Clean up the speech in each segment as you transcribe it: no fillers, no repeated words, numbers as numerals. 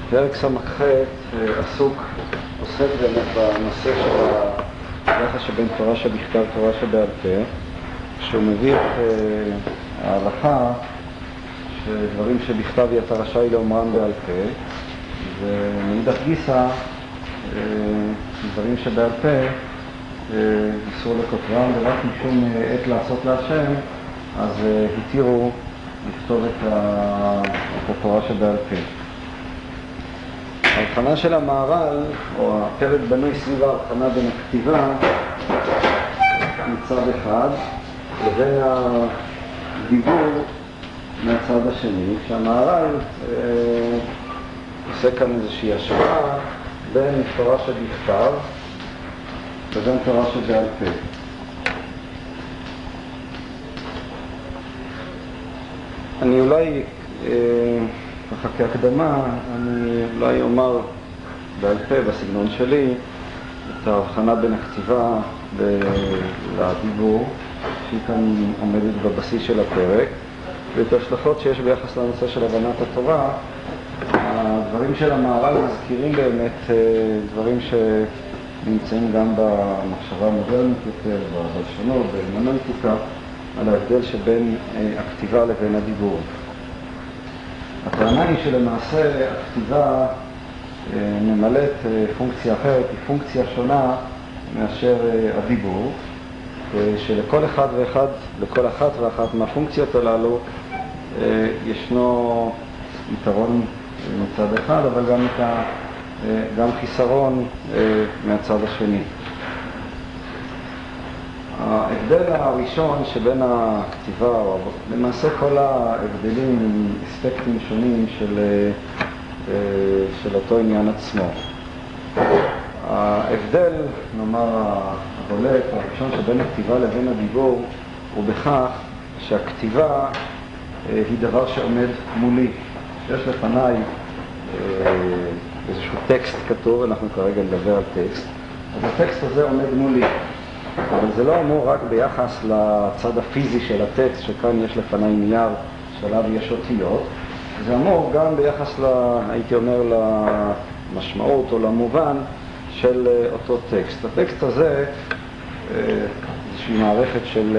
פרק ס"ח עוסק באמת בנושא של היחס שבין תורה שבכתב ותורה שבעל פה, שהוא מביא את ההלכה שדברים שבכתב אתה רשאי לאומרם בעל פה, ומאידך גיסא דברים שבעל פה איסור לכותרם, ורק משום עת לעשות להשם אז התירו לכתוב את התורה שבעל פה. ההבחנה של המהר"ל, או הפרק בנוי סביב ההבחנה בין הכתיבה מצד אחד לבין הדיבור מהצד השני, כשהמהר"ל עושה כאן איזושהי השוואה בין תורה שבכתב לבין תורה שבעל פה. אני אולי ככה כהקדמה, אני אולי אומר בעל פה בסגנון שלי את ההבחנה בין הכתיבה לדיבור שהיא כאן עומדת בבסיס של הפרק, ואת ההשלכות שיש ביחס לנושא של הבנת התורה. הדברים של המהר"ל מזכירים באמת דברים שנמצאים גם במחשבה המודרנית יותר, בבלשנות, בהרמנוטיקה, על ההבדל שבין הכתיבה לבין הדיבור. הטענה היא שלמעשה הכתיבה ממלאת פונקציה אחרת, היא פונקציה שונה מאשר הדיבור, שלכל אחד ואחד, לכל אחת ואחת מהפונקציות הללו ישנו יתרון מצד אחד, אבל גם חיסרון מהצד השני. ההבדל הראשון שבין הכתיבה, או למעשה כל ההבדלים הם אספקטים שונים של אותו עניין עצמו. ההבדל, נאמר, הבולט, הראשון שבין הכתיבה לבין הדיבור, הוא בכך שהכתיבה היא דבר שעומד מולי. יש לפניי איזשהו טקסט כתוב, אנחנו כרגע נדבר על טקסט, אז הטקסט הזה עומד מולי. אבל זה לא אמור רק ביחס לצד הפיזי של הטקסט, שכאן יש לפני נייר שעליו יש אותיות, זה אמור גם ביחס, הייתי אומר, למשמעות או למובן של אותו טקסט. הטקסט הזה, איזושהי מערכת של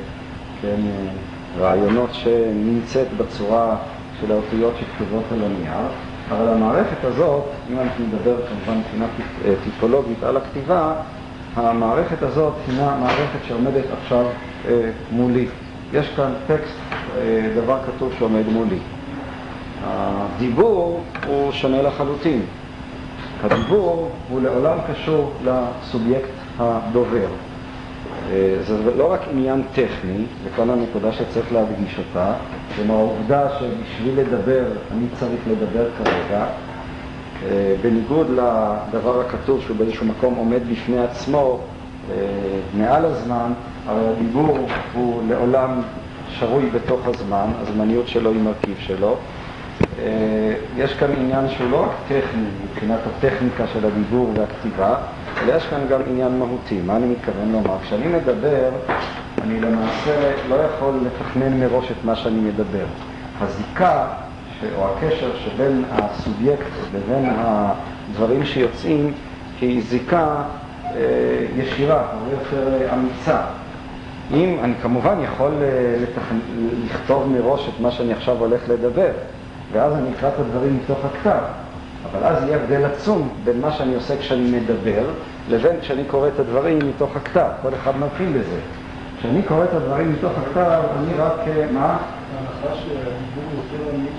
רעיונות שנמצאת בצורה של האותיות שכתובות על הנייר, אבל המערכת הזאת, אם אנחנו נדבר כמובן מבחינה טיפולוגית על הכתיבה, המערכת הזאת הינה מערכת שעומדת עכשיו מולי. יש כאן טקסט, דבר כתוב שעומד מולי. הדיבור הוא שונה לחלוטין. הדיבור הוא לעולם קשור לסובייקט הדובר. זה לא רק עניין טכני, וכאן הנקודה שצריך להדגיש אותה, כלומר העובדה שבשביל לדבר אני צריך לדבר כרגע, בניגוד לדבר הכתוב שהוא באיזשהו מקום עומד בפני עצמו מעל הזמן, הרי הדיבור הוא לעולם שרוי בתוך הזמן, הזמניות שלו היא מרכיב שלו. יש כאן עניין שהוא לא רק טכני מבחינת הטכניקה של הדיבור והכתיבה, אלא יש כאן גם עניין מהותי. מה אני מתכוון לומר? כשאני מדבר, אני למעשה לא יכול לתכנן מראש את מה שאני מדבר. הזיקה או הקשר שבין הסובייקט לבין הדברים שיוצאים היא זיקה ישירה, הרבה יותר אמיצה. אם אני כמובן יכול לכתוב מראש את מה שאני עכשיו הולך לדבר, ואז אני אקרא את הדברים מתוך הכתב, אבל אז יהיה הבדל עצום בין מה שאני עושה כשאני מדבר לבין כשאני קורא את הדברים מתוך הכתב. כל אחד מבחין בזה. כשאני קורא את הדברים מתוך הכתב, אני רק, מה? ההנחה שהדיבור יותר אמיץ.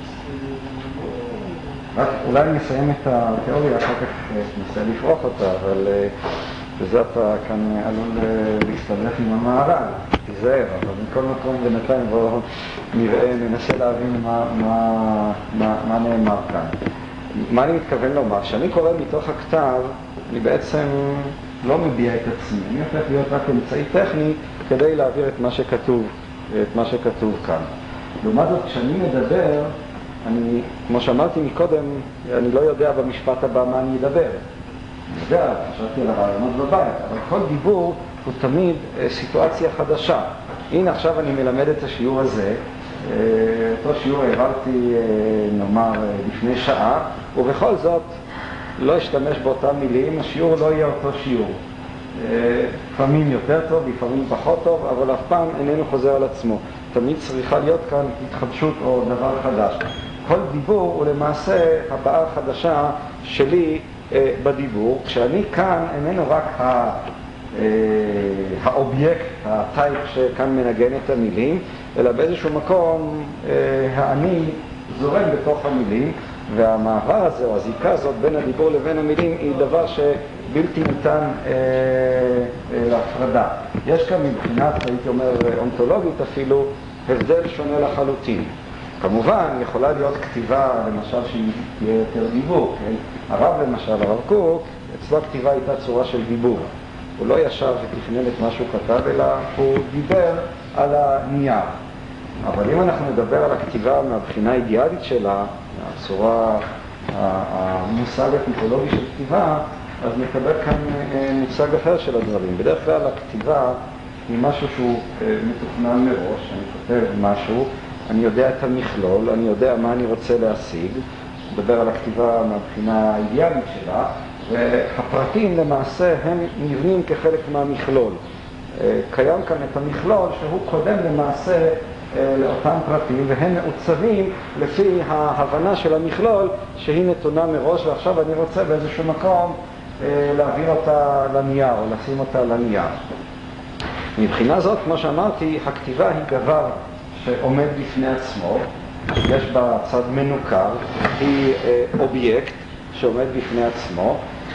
רק אולי נסיים את התיאוריה, אחר כך נסה לפרוח אותה, אבל בזה אתה כאן עלול להסתבך עם המהר"ל, תיזהר, אבל מכל מקום בינתיים בואו נראה, ננסה להבין מה נאמר כאן. מה אני מתכוון לומר? כשאני קורא מתוך הכתב, אני בעצם לא מביע את עצמי, אני הופך להיות רק אמצעי טכני כדי להעביר את מה שכתוב כאן. לעומת זאת, כשאני מדבר, אני, כמו שאמרתי מקודם, אני לא יודע במשפט הבא מה אני אדבר. אני יודע, חשבתי על הרעיונות בבית, אבל כל דיבור הוא תמיד סיטואציה חדשה. הנה עכשיו אני מלמד את השיעור הזה, אותו שיעור העברתי, נאמר, לפני שעה, ובכל זאת לא אשתמש באותם מילים, השיעור לא יהיה אותו שיעור. לפעמים יותר טוב, לפעמים פחות טוב, אבל אף פעם איננו חוזר על עצמו. תמיד צריכה להיות כאן התחדשות או דבר חדש. כל דיבור הוא למעשה הבעה חדשה שלי בדיבור. כשאני כאן איננו רק האובייקט, הטייפ שכאן מנגן את המילים, אלא באיזשהו מקום האני זורם בתוך המילים, והמעבר הזה או הזיקה הזאת בין הדיבור לבין המילים היא דבר שבלתי ניתן להפרדה. יש כאן מבחינת, הייתי אומר, אונתולוגית אפילו, הבדל שונה לחלוטין. כמובן, יכולה להיות כתיבה, למשל, שהיא תהיה יותר דיבור. כן? הרב למשל, הרב קוק, אצלו הכתיבה הייתה צורה של דיבור. הוא לא ישב ותכנן את מה שהוא כתב, אלא הוא דיבר על הנייר. אבל אם אנחנו נדבר על הכתיבה מהבחינה האידיאלית שלה, הצורה, המושג הטיפולוגי של כתיבה, אז נקבל כאן מושג אחר של הדברים. בדרך כלל הכתיבה היא משהו שהוא מתוכנן מראש. אני כותב משהו, אני יודע את המכלול, אני יודע מה אני רוצה להשיג, מדבר על הכתיבה מהבחינה האידיאלית שלה, והפרטים למעשה הם נבנים כחלק מהמכלול. קיים כאן את המכלול שהוא קודם למעשה לאותם פרטים, והם מעוצבים לפי ההבנה של המכלול שהיא נתונה מראש, ועכשיו אני רוצה באיזשהו מקום להעביר אותה לנייר או לשים אותה לנייר. מבחינה זאת, כמו שאמרתי, הכתיבה היא דבר שעומד בפני עצמו, יש בה צד מנוכר, היא אובייקט שעומד בפני עצמו,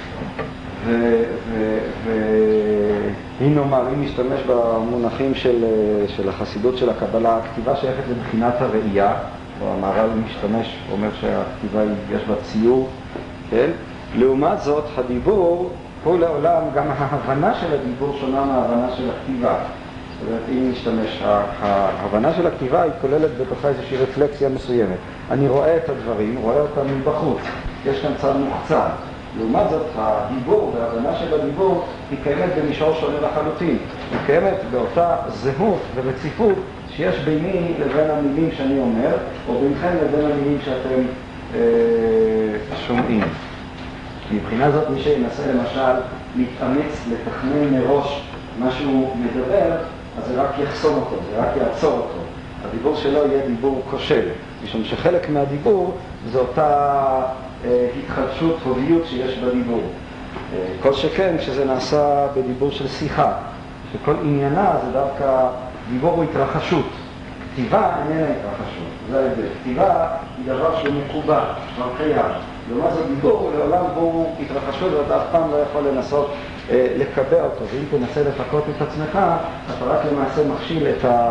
והיא נאמר, אם נשתמש במונחים של החסידות של הקבלה, הכתיבה שייכת לבחינת הראייה, והמהר"ל משתמש, אומר שהכתיבה יש בה ציור, כן? לעומת זאת, הדיבור הוא לעולם, גם ההבנה של הדיבור שונה מההבנה של הכתיבה. זאת אומרת, אם נשתמש, ההבנה של הכתיבה היא כוללת בתוכה איזושהי רפלקסיה מסוימת. אני רואה את הדברים, רואה אותם מבחוץ. יש כאן צד מוחצן. לעומת זאת, הדיבור וההבנה של הדיבור היא קיימת במישור שונה לחלוטין. היא קיימת באותה זהות ורציפות שיש ביני לבין המילים שאני אומר, או בינכם לבין המילים שאתם שומעים. מבחינה זאת, מי שינסה למשל להתאמץ, לתכנן מראש מה שהוא מדבר, אז זה רק יחסום אותו, זה רק יעצור אותו. הדיבור שלו יהיה דיבור כושל, משום שחלק מהדיבור זה אותה התחדשות, הוביות שיש בדיבור. כל שכן כשזה נעשה בדיבור של שיחה, שכל עניינה זה דווקא דיבור הוא התרחשות. כתיבה איננה התרחשות, זה ההבדל. כתיבה היא דבר שהוא מקובע, כבר קיים. לעומת זאת דיבור לעולם הוא התרחשות ואתה אף פעם לא יכול לנסות לקבע אותו, ואם תנסה לחקות את עצמך, אתה רק למעשה מכשיל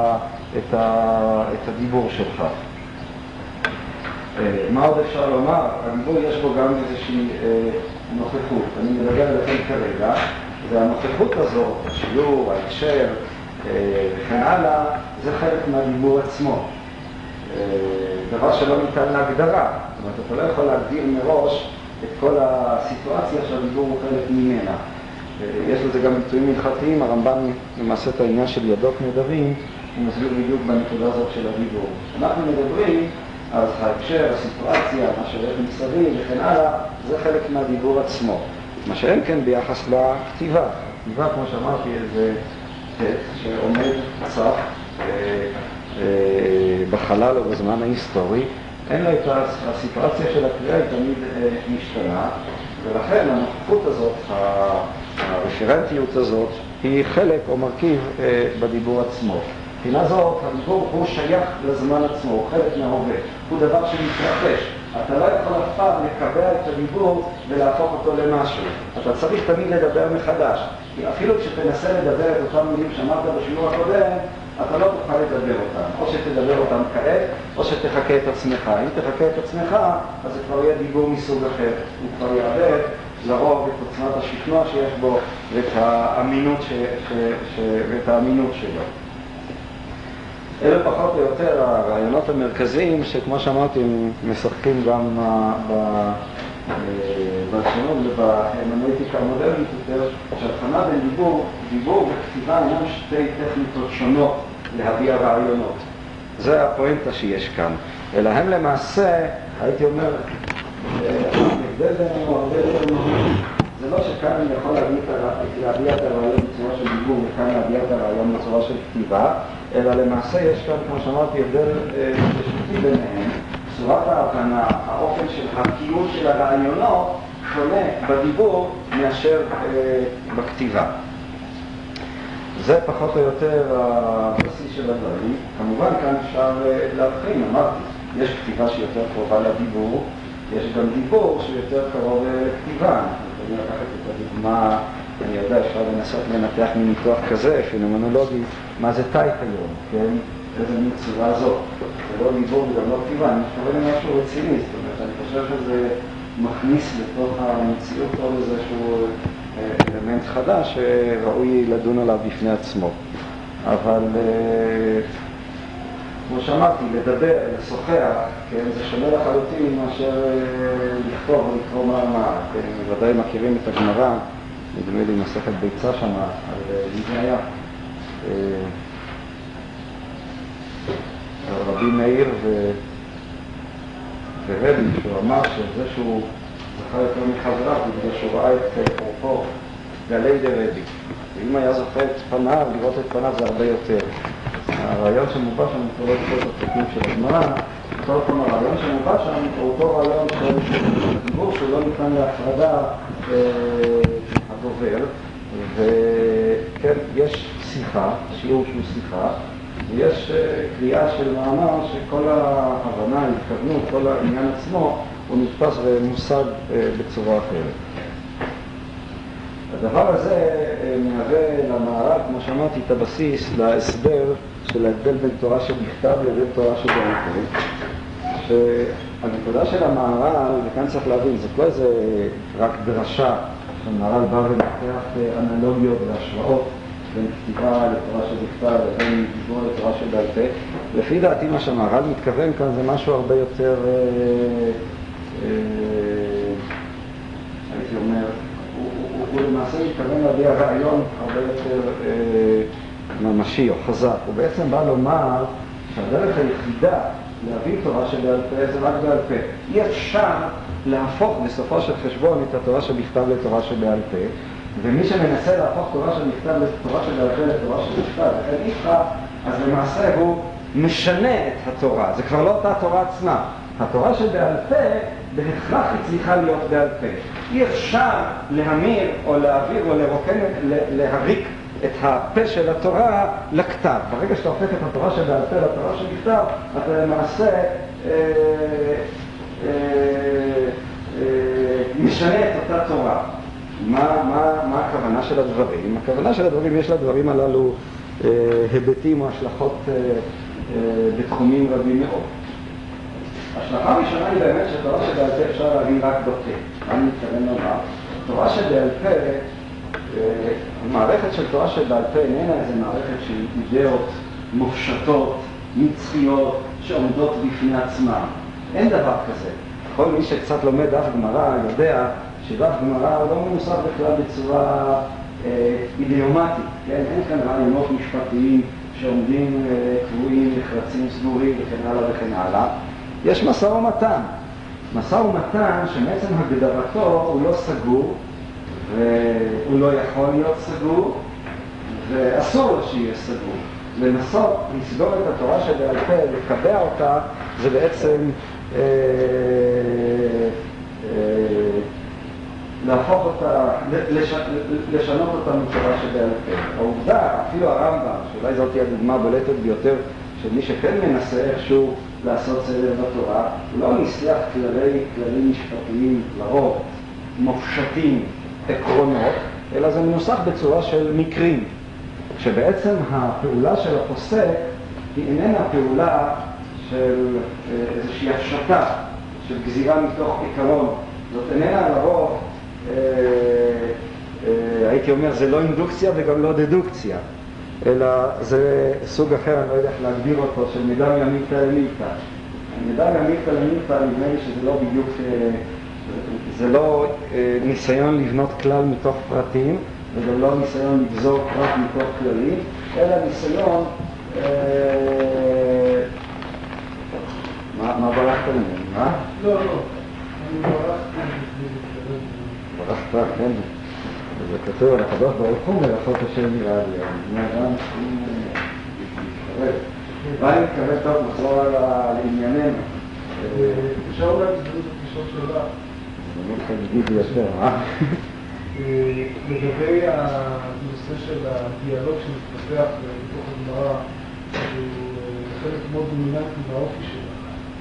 את הדיבור שלך. מה עוד אפשר לומר? הדיבור יש בו גם איזושהי נוכחות. אני מדבר עליכם כרגע, והנוכחות הזאת, השיעור, ההקשר וכן הלאה, זה חלק מהדיבור עצמו. דבר שלא ניתן להגדרה. זאת אומרת, אתה לא יכול להגדיר מראש את כל הסיטואציה שהדיבור הוא חלק ממנה. יש לזה גם ביטויים הלכתיים, הרמב"ם למעשה את העניין של ידות נדרים, הוא מסביר בדיוק בנקודה הזאת של הדיבור. אנחנו מדברים, אז ההקשר, הסיטואציה, מה שהולך מסביב וכן הלאה, זה חלק מהדיבור עצמו. מה שאין כן ביחס לכתיבה. הכתיבה, כמו שאמרתי, זה טקסט שעומד צף בחלל או בזמן ההיסטורי, אין לה את הסיטואציה של הקריאה, היא תמיד משתנה, ולכן הנוכחות הזאת, הרפרנטיות הזאת, היא חלק או מרכיב בדיבור עצמו. מבחינה זאת, הדיבור הוא שייך לזמן עצמו, הוא חלק מההווה, הוא דבר שמתרחש. אתה לא יכול אף פעם לקבע את הדיבור ולהפוך אותו למשהו. אתה צריך תמיד לדבר מחדש. כי אפילו כשתנסה לדבר את אותם מילים שאמרת בשיעור הקודם, אתה לא תוכל לדבר אותם. או שתדבר אותם כעת, או שתחכה את עצמך. אם תחכה את עצמך, אז זה כבר יהיה דיבור מסוג אחר. הוא כבר יאבד לרוב את עוצמת השכנוע שיש בו ואת האמינות שלו. אלה פחות או יותר הרעיונות המרכזיים שכמו שאמרתי הם משחקים גם בשונות ובהרמנויטיקה המודרנית יותר, שהבחנה בין דיבור וכתיבה אינם שתי טכניקות שונות להביע רעיונות. זה הפואנטה שיש כאן. אלא הם למעשה, הייתי אומר, ההבדל בינינו הרבה יותר מהותי. זה לא שכאן אני יכול להביע את הרעיון בצורה של דיבור וכאן להביע את הרעיון בצורה של כתיבה, אלא למעשה יש כאן, כמו שאמרתי, הבדל פשוטי ביניהם. צורת ההבנה, האופן של הקיום של הרעיונות שונה בדיבור מאשר בכתיבה. זה פחות או יותר הבסיס של הדברים. כמובן כאן אפשר להבחין, אמרתי, יש כתיבה שהיא יותר קרובה לדיבור, יש גם דיבור שהוא יותר קרוב לכתיבה. אני לקחת את הדוגמה, אני יודע, אפשר לנסות לנתח מניתוח כזה, פנומנולוגי, מה זה טייפ היום, כן? איזה מין צורה זאת. זה לא דיבור וגם לא כתיבה, אני מתכוון למשהו רציני, זאת אומרת, אני חושב שזה מכניס לתוך המציאות עוד איזשהו אלמנט חדש שראוי לדון עליו בפני עצמו. אבל כמו שאמרתי, לדבר, לשוחח, כן, זה שונה לחלוטין מאשר לכתוב או לקרוא מאמר. כן, ודאי מכירים את הגמרא, נדמה לי מסכת ביצה שמה, על מי זה היה. רבי מאיר ורבי, שהוא אמר שזה שהוא זכה יותר מחבריו, בגלל שהוא ראה את פורפור גלי דרבי. ואם היה זוכה את פניו, לראות את פניו זה הרבה יותר. הרעיון שמובא שם, אני לא זוכר את הפרקים של הגמרא, הרעיון שמובא שם הוא אותו רעיון של דיבור שהוא לא ניתן להפרדה הדובר, וכן, יש שיחה, שיעור שהוא שיחה, ויש קריאה של מאמר שכל ההבנה, ההתכוונות, כל העניין עצמו הוא נתפס ומושג בצורה אחרת. הדבר הזה מהווה למערב, כמו שאמרתי, את הבסיס להסבר של ההבדל בין תורה שבכתב לבין תורה שבעל פה. שהנקודה של המערב, וכאן צריך להבין, זאת לא איזה רק דרשה שהמערב בא ומתח אנלוגיות והשוואות בין כתיבה לתורה שבכתב לבין דיבור לתורה שבעל פה. לפי דעתי מה שהמערב מתכוון כאן זה משהו הרבה יותר, הייתי אומר, הוא למעשה מתכוון להביע רעיון הרבה יותר ממשי או חזק. הוא בעצם בא לומר שהדרך היחידה להביא תורה שבעל פה זה רק בעל פה. אי אפשר להפוך בסופו של חשבון את התורה שבכתב לתורה שבעל פה, ומי שמנסה להפוך תורה שבכתב לתורה שבעל פה לתורה שבכתב, וכן איתך, אז למעשה הוא משנה את התורה. זה כבר לא אותה התורה עצמה. התורה שבעל פה בהכרח היא צריכה להיות בעל פה. אי אפשר להמיר או להעביר או לרוקן, להריק את הפה של התורה לכתב. ברגע שאתה הופך את התורה שבעל פה לתורה שבכתב, אתה למעשה משנה את אותה תורה. מה הכוונה של הדברים? הכוונה של הדברים, יש לדברים הללו היבטים או השלכות בתחומים רבים מאוד. השלכה הראשונה היא באמת שתורה שבעל פה אפשר להבין רק בפה. אני מתכוון לומר, תורה שבעל פה, המערכת של תורה שבעל פה איננה איזו מערכת של אידאות מופשטות, נצחיות, שעומדות בפני עצמם. אין דבר כזה. כל מי שקצת לומד דף גמרא יודע שדף גמרא לא מנוסח בכלל בצורה אידיומטית. כן? אין כאן רעיונות משפטיים שעומדים קבועים, נחרצים, סגורים וכן הלאה וכן הלאה. יש משא ומתן. משא ומתן שמעצם הגדרתו הוא לא סגור, והוא לא יכול להיות סגור, ואסור לו שיהיה סגור. לנסות לסגור את התורה שבעל פה, לקבע אותה, זה בעצם להפוך אותה, לשנות אותה מתורה שבעל פה. העובדה, אפילו הרמב"ם, שאולי זאת היא הדוגמה הבולטת ביותר, של מי שכן מנסה איכשהו לעשות סדר בתורה, הוא לא נסלח כללים משפטיים לרוב, מופשטים, עקרונות, אלא זה מנוסח בצורה של מקרים, שבעצם הפעולה של הפוסק היא איננה פעולה של איזושהי הפשטה, של גזירה מתוך עיקרון. זאת איננה לרוב, הייתי אומר, זה לא אינדוקציה וגם לא דדוקציה, אלא זה סוג אחר, אני לא יודע איך להגדיר אותו, של מידה ימיתא למיתא. מידה ימיתא למיתא, נדמה לי שזה לא בדיוק, זה לא ניסיון לבנות כלל מתוך פרטים, וגם לא ניסיון לגזור פרט מתוך כללים, אלא ניסיון העניין, מה? לא, אני ברחת, כן. זה כתוב, הקדוש ברוך הוא מרחוק השם נראה לי, ואני מתכוון טוב לחזור על ענייננו. אפשר אולי להזדמנות הפגישות שלה. זה מאוד חגיגי ביותר, לגבי הנושא של הדיאלוג שמתפתח בתוך הגמרא, שהוא חלק מאוד דומיננטי מהאופי שלה.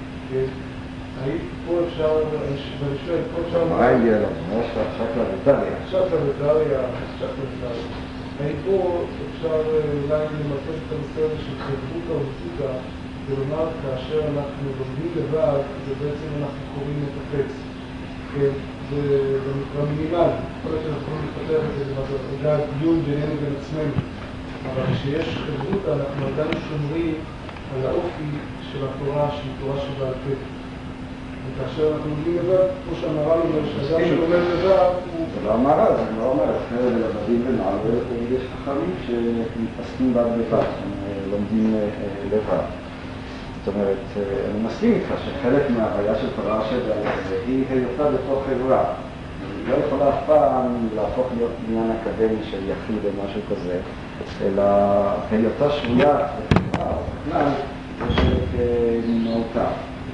פה אפשר, בראשון, פה אפשר... מה היא דיאלוג? מה יש לך שקלא וטריא? שקלא וטריא, האם פה אפשר אולי למתן את הנושא הזה של חברותא ובזותא, ולומר כאשר אנחנו לומדים לבד, זה בעצם אנחנו קוראים את הטקסט. זה מקרא מינימלי, כל כך שאנחנו יכולים לפתח את זה במדרגה דיון בינינו בין עצמנו. אבל כשיש חברותא אנחנו עדיין שומרים על האופי של התורה, שהיא תורה שבעל פה. וכאשר אנחנו לומדים לבד, כמו שהמהר"ל אומר, שאדם שלומד לבד הוא... זה לא המהר"ל, זה לא אומר, אחרי לבדים ונעל, ויש חכמים שמתעסקים בד לבד, הם לומדים לבד. זאת אומרת, אני מסכים איתך שחלק מההוויה של תורה שבעל פה היא היותה בתוך חברה. היא לא יכולה אף פעם להפוך להיות עניין אקדמי של יחיד או משהו כזה, אלא היותה שבויה בחברה, או בכלל, זה כמהותה.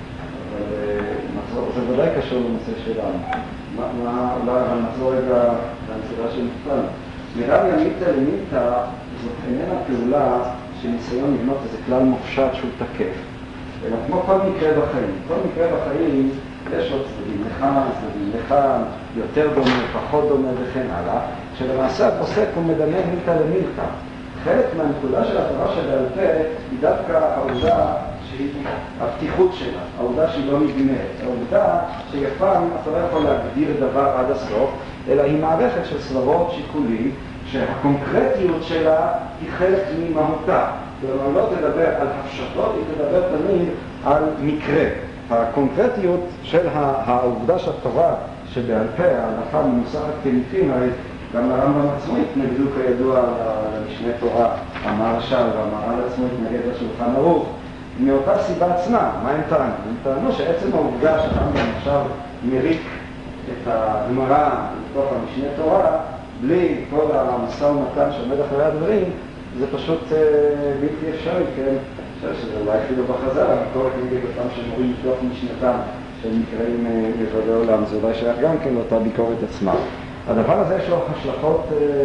אבל זה ודאי קשור לנושא שלנו. אולי נחזור רגע לנסירה של נפתן. נראה לי המיתא למיתא זאת איננה פעולה של ניסיון לבנות איזה כלל מופשט שהוא תקף. אלא כמו כל מקרה בחיים. כל מקרה בחיים יש עוד צדדים, לכאן, יותר דומה, פחות דומה וכן הלאה, שלמעשה הפוסק הוא מדמה מיתא למילתא. חלק מהנקודה של התורה שבעל פה היא דווקא העובדה שהיא הפתיחות שלה, העובדה שהיא לא נגמרת, העובדה שיפעם אתה לא יכול להגדיר דבר עד הסוף, אלא היא מערכת של סברות שיקולים שהקונקרטיות שלה היא חלק ממהותה. כלומר לא תדבר על הפשטות, היא תדבר תמיד על מקרה. הקונקרטיות של העובדה שהתורה שבעל פה, ההלכה מנוסחת כניפים, הרי גם הרמב"ם עצמו התנגדו כידוע למשנה תורה, המהרש"ל והמהר"ל עצמו התנגד לשולחן ערוך. מאותה סיבה עצמה, מה הם טענו? הם טענו שעצם העובדה שהרמב"ם עכשיו מריק את הגמרא לתוך המשנה תורה, בלי כל המשא ומתן שעומד אחרי הדברים, זה פשוט בלתי אפשרי, כן? אני חושב שזה אולי אפילו בחז"ל, המקור כנגד אותם שמורים מתוך משנתם של מקראים מבדי עולם, זה אולי שייך גם כן לאותה ביקורת עצמה. הדבר הזה יש לו השלכות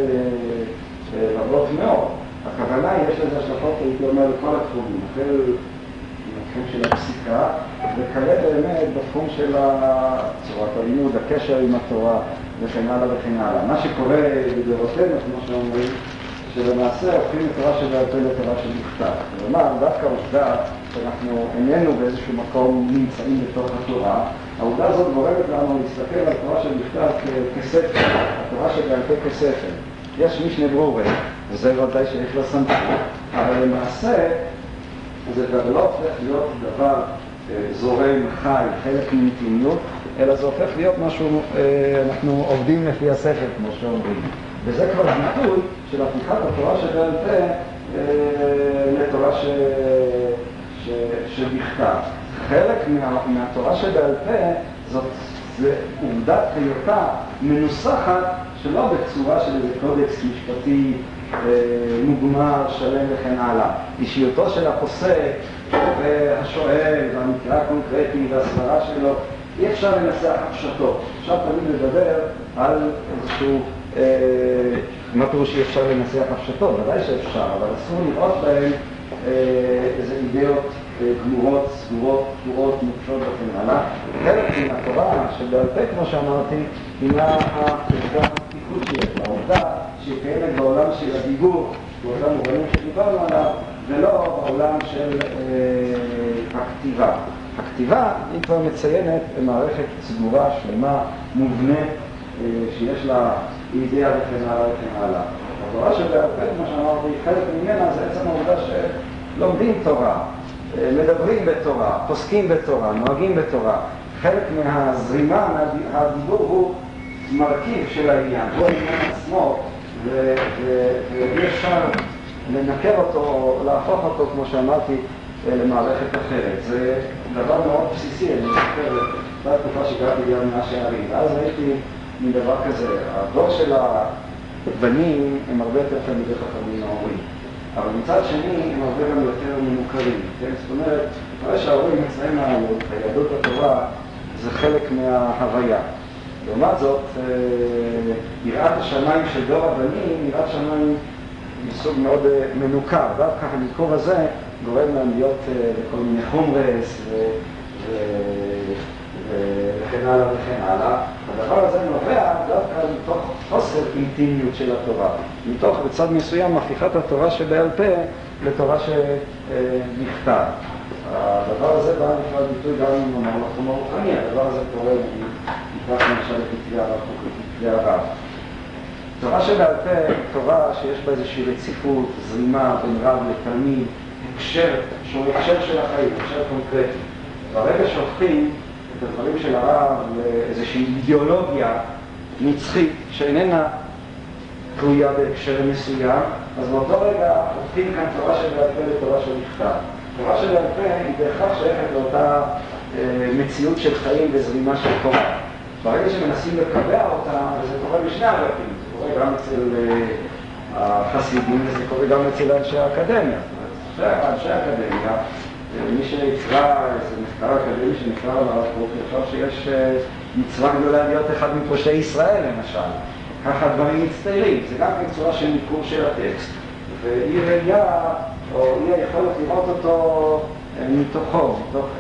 רבות מאוד. הכוונה היא, יש לזה השלכות, הייתי אומר, לכל התחומים, החל בתחום של הפסיקה, וכלה באמת בתחום של צורת הלימוד, הקשר עם התורה, וכן הלאה וכן הלאה. מה שקורה בדורותינו, כמו שאומרים, שלמעשה הופכים את תורה שבעל פה לתורה של בכתב. כלומר, דווקא העובדה שאנחנו איננו באיזשהו מקום נמצאים בתוך התורה, העובדה הזאת גורמת לנו להסתכל על תורה של בכתב כספר, התורה שבעל פה כספר. יש משנה ברורה, וזה ודאי שיש לה סמכות, אבל למעשה זה לא הופך להיות דבר זורם, חי, חלק מאינטימיות, אלא זה הופך להיות משהו, אנחנו עובדים לפי הספר, כמו שאומרים. וזה כבר ביטוי של הפיכת התורה שבעל פה לתורה שבכתב. חלק מהתורה שבעל פה זאת עובדת היותה מנוסחת שלא בצורה של איזה קודקס משפטי מוגמר, שלם וכן הלאה. אישיותו של הפוסק והשואל והמקרא הקונקרטי והסברה שלו, אי אפשר לנסח הפשטות. אפשר תמיד לדבר על איזשהו מה פירוש אי אפשר לנסח הפשטות? ודאי שאפשר, אבל אסור לראות בהם איזה אידאות גמורות, סגורות, פתורות, מוקשות וכן הלאה. חלק מהתורה שבעל פה, כמו שאמרתי, הינה העובדה הפתיחות שיש לה, העובדה שהיא קיימת בעולם של הדיבור, באותם מובנים שדיברנו עליו, ולא בעולם של הכתיבה. הכתיבה היא כבר מציינת מערכת סגורה, שלמה, מובנית, שיש לה אידאה וכן הלאה וכן הלאה. התורה שבעל פה, כמו שאמרתי, חלק ממנה זה עצם העובדה שלומדים תורה, מדברים בתורה, פוסקים בתורה, נוהגים בתורה. חלק מהזרימה, הדיבור הוא מרכיב של העניין, הוא העניין עצמו, ואי אפשר לנקר אותו, להפוך אותו, כמו שאמרתי, למערכת אחרת. זה דבר מאוד בסיסי, אני זוכר, בתקופה שגרתי גם מאה שערים, ואז ראיתי מדבר כזה, הדור של הבנים הם הרבה יותר תלמידי חכמים מההורים, אבל מצד שני הם הרבה גם יותר מנוכרים, כן? זאת אומרת, אחרי שההורים אצלם היהדות התורה זה חלק מההוויה. לעומת זאת, יראת השמיים של דור הבנים, יראת שמיים מסוג מאוד מנוכר, דווקא הניכור הזה גורם להם להיות בכל מיני חומרס וכן הלאה וכן הלאה. הדבר הזה נובע דווקא מתוך חוסר אינטימיות של התורה, מתוך בצד מסוים הפיכת התורה שבעל פה לתורה שנכתב. הדבר הזה בא לפעול ביטוי גם עם המלאכים הרוחני, הדבר הזה קורה ניקח למשל לכתבי הרב. תורה שבעל פה היא תורה שיש בה איזושהי רציפות, זרימה בין רב לתלמיד, הקשר, שהוא הקשר של החיים, הקשר קונקרטי. ברגע שהופכים את הדברים של הרב לאיזושהי אידיאולוגיה נצחית שאיננה תלויה בהקשר מסוים, אז באותו רגע הופכים כאן תורה שבעל פה לתורה של נכתב. תורה שבעל פה היא בהכרח שייכת לאותה מציאות של חיים וזרימה של תורה. ברגע שמנסים לקבע אותה, וזה קורה בשני הרבים, זה קורה גם אצל החסידים וזה קורה גם אצל אנשי האקדמיה. אנשי האקדמיה, מי שיקרא איזה מחקר אקדמי שנקרא על הרב קוק, יחשוב שיש מצווה גדולה להיות אחד מפושטי ישראל למשל. ככה דברים מצטיירים, זה גם צורה של ניכור של הטקסט. ואי ראייה, או אי היכולת לראות אותו מתוכו,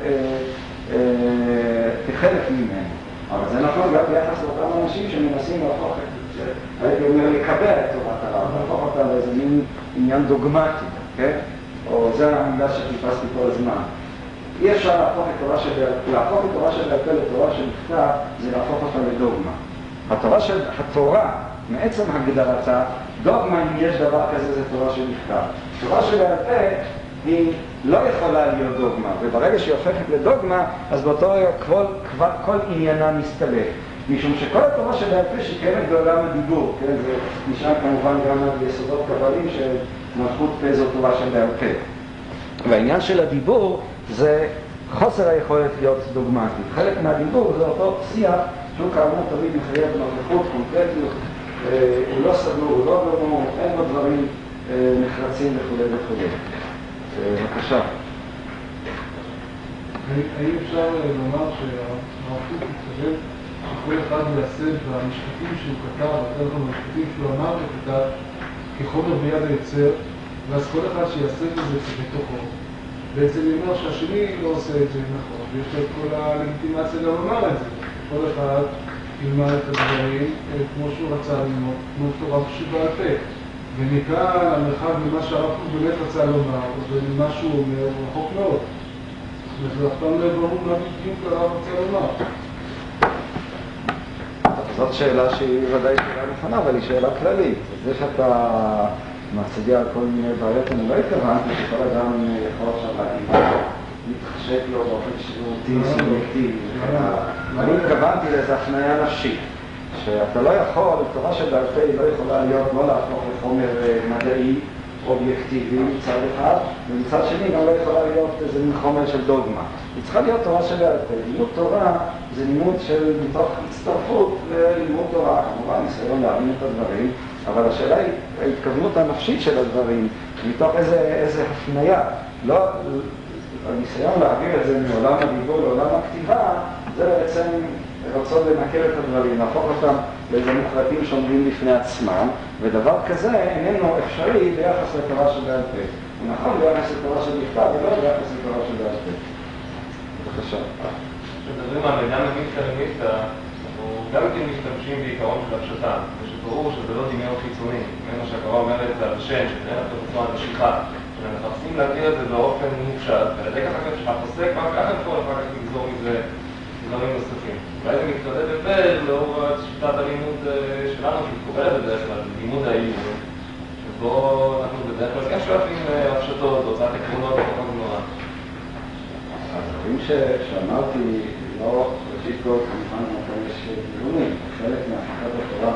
כחלק ממנו. אבל זה נכון גם ביחס לאותם אנשים שמנסים להפוך את זה, הייתי אומר לקבע את תורת הרב, להפוך אותה לאיזה מין עניין דוגמטי, כן? או זה המילה שחיפשתי כל הזמן. אי אפשר להפוך את תורה שבעל פה לתורה שנכתב, זה להפוך אותה לדוגמה. התורה, מעצם הגדרתה, דוגמה אם יש דבר כזה זה תורה שנכתב. תורה שבעל פה היא לא יכולה להיות דוגמה, וברגע שהיא הופכת לדוגמה, אז באותו כל עניינה מסתלק. משום שכל התורה שבעל פה שקיימת בעולם הדיבור, כן? זה נשאר כמובן גם על יסודות קבלים של מלכות פה זו תורה שבעל פה. והעניין של הדיבור זה חוסר היכולת להיות דוגמטי. חלק מהדיבור זה אותו שיח שהוא כאמור תמיד מחייב נוכחות, קונקרטיות, הוא לא סגור, הוא לא ברור, אין בו דברים נחרצים וכו'. בבקשה. האם אפשר לומר שהרב קוק מתכוון שכל אחד יעשה במשפטים שהוא כתב, במשפטים שהוא אמר וכתב, כחומר ביד היוצר, ואז כל אחד שיעשה את זה בתוכו. בעצם הוא אומר שהשני לא עושה את זה נכון, ויש לו את כל הלגיטימציה גם לומר את זה. כל אחד ילמד את הדברים כמו שהוא רצה ללמוד, כמו תורה שבעל פה. ומכאן המרחב ממה שהרב קוק באמת רצה לומר, וממה שהוא אומר, הוא רחוק מאוד. וזה אף פעם לא ברור מה בדיוק הרב רצה לומר. זאת שאלה שהיא ודאי שאלה נכונה, אבל היא שאלה כללית. זה שאתה מצביע על כל מיני בעיות, אני לא התכוונתי שכל אדם יכול עכשיו להגיד, להתחשק לו באופן שירותי, סובייקטיבי. אני התכוונתי לאיזו הפניה נפשית. שאתה לא יכול, תורה שבעל פה היא לא יכולה להיות, לא להפוך לחומר מדעי, אובייקטיבי מצד אחד, ומצד שני גם לא יכולה להיות איזה מין חומר של דוגמה. היא צריכה להיות תורה שבעל פה. לימוד תורה זה לימוד של מתוך הצטרפות ללימוד תורה, כמובן ניסיון להבין את הדברים, אבל השאלה היא ההתכוונות הנפשית של הדברים, מתוך איזה הפניה. לא, הניסיון להעביר את זה מעולם הדיבור לעולם הכתיבה, זה בעצם רצון לנקר את הדברים, להפוך אותם לאיזה מוחלטים שעומדים לפני עצמם, ודבר כזה איננו אפשרי ביחס לתורה שבעל פה. הוא נכון ביחס לתורה שנכתב, ולא ביחס לתורה שבעל פה. בבקשה. כשמדברים על מידע נגיד כלמיסטה, אנחנו גם כן משתמשים בעיקרון של הפשטה, ושברור שזה לא דמיון חיצוני, ממנו שהקרא אומרת על השם, שזה נתן עצמו על משיכה, שאנחנו מחפשים להכיר את זה באופן מופשט, ולדי ככה כשאתה פוסק, מה ככה יכול אחר כך לגזור מזה דברים נוספים. אולי זה מתקרב יותר לאור שיטת הלימוד שלנו, שמקובלת בדרך כלל, לימוד העיון, שבו אנחנו בדרך כלל כן שואפים הפשטות, הוצאת עקרונות ופחות גמורה. הדברים שאמרתי, לא ראשית כל, כמובן, מתי יש דיונים, חלק מהפקת התורה,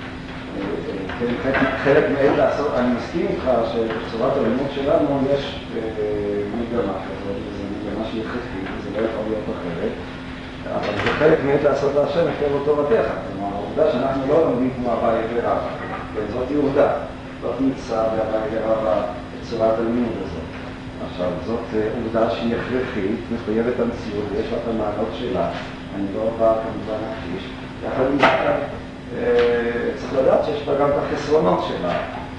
חלק מעד לעשות, אני מסכים איתך שבצורת הלימוד שלנו יש מגמה כזאת, וזה מגמה שהיא חלקית, זה לא אחרת, אבל זה חלק מעת לעשות להשם הכר אותו בתך. כלומר, העובדה שאנחנו לא לומדים כמו אביי ורבא, וזאת היא עובדה, לא נמצא באביי ורבא את צורת הלימוד הזאת. עכשיו, זאת עובדה שהיא הכרחית, מחויבת המציאות, ויש לה את המעלות שלה, אני לא בא כמובן להכחיש. יחד עם זה, צריך לדעת שיש בה גם את החסרונות שלה,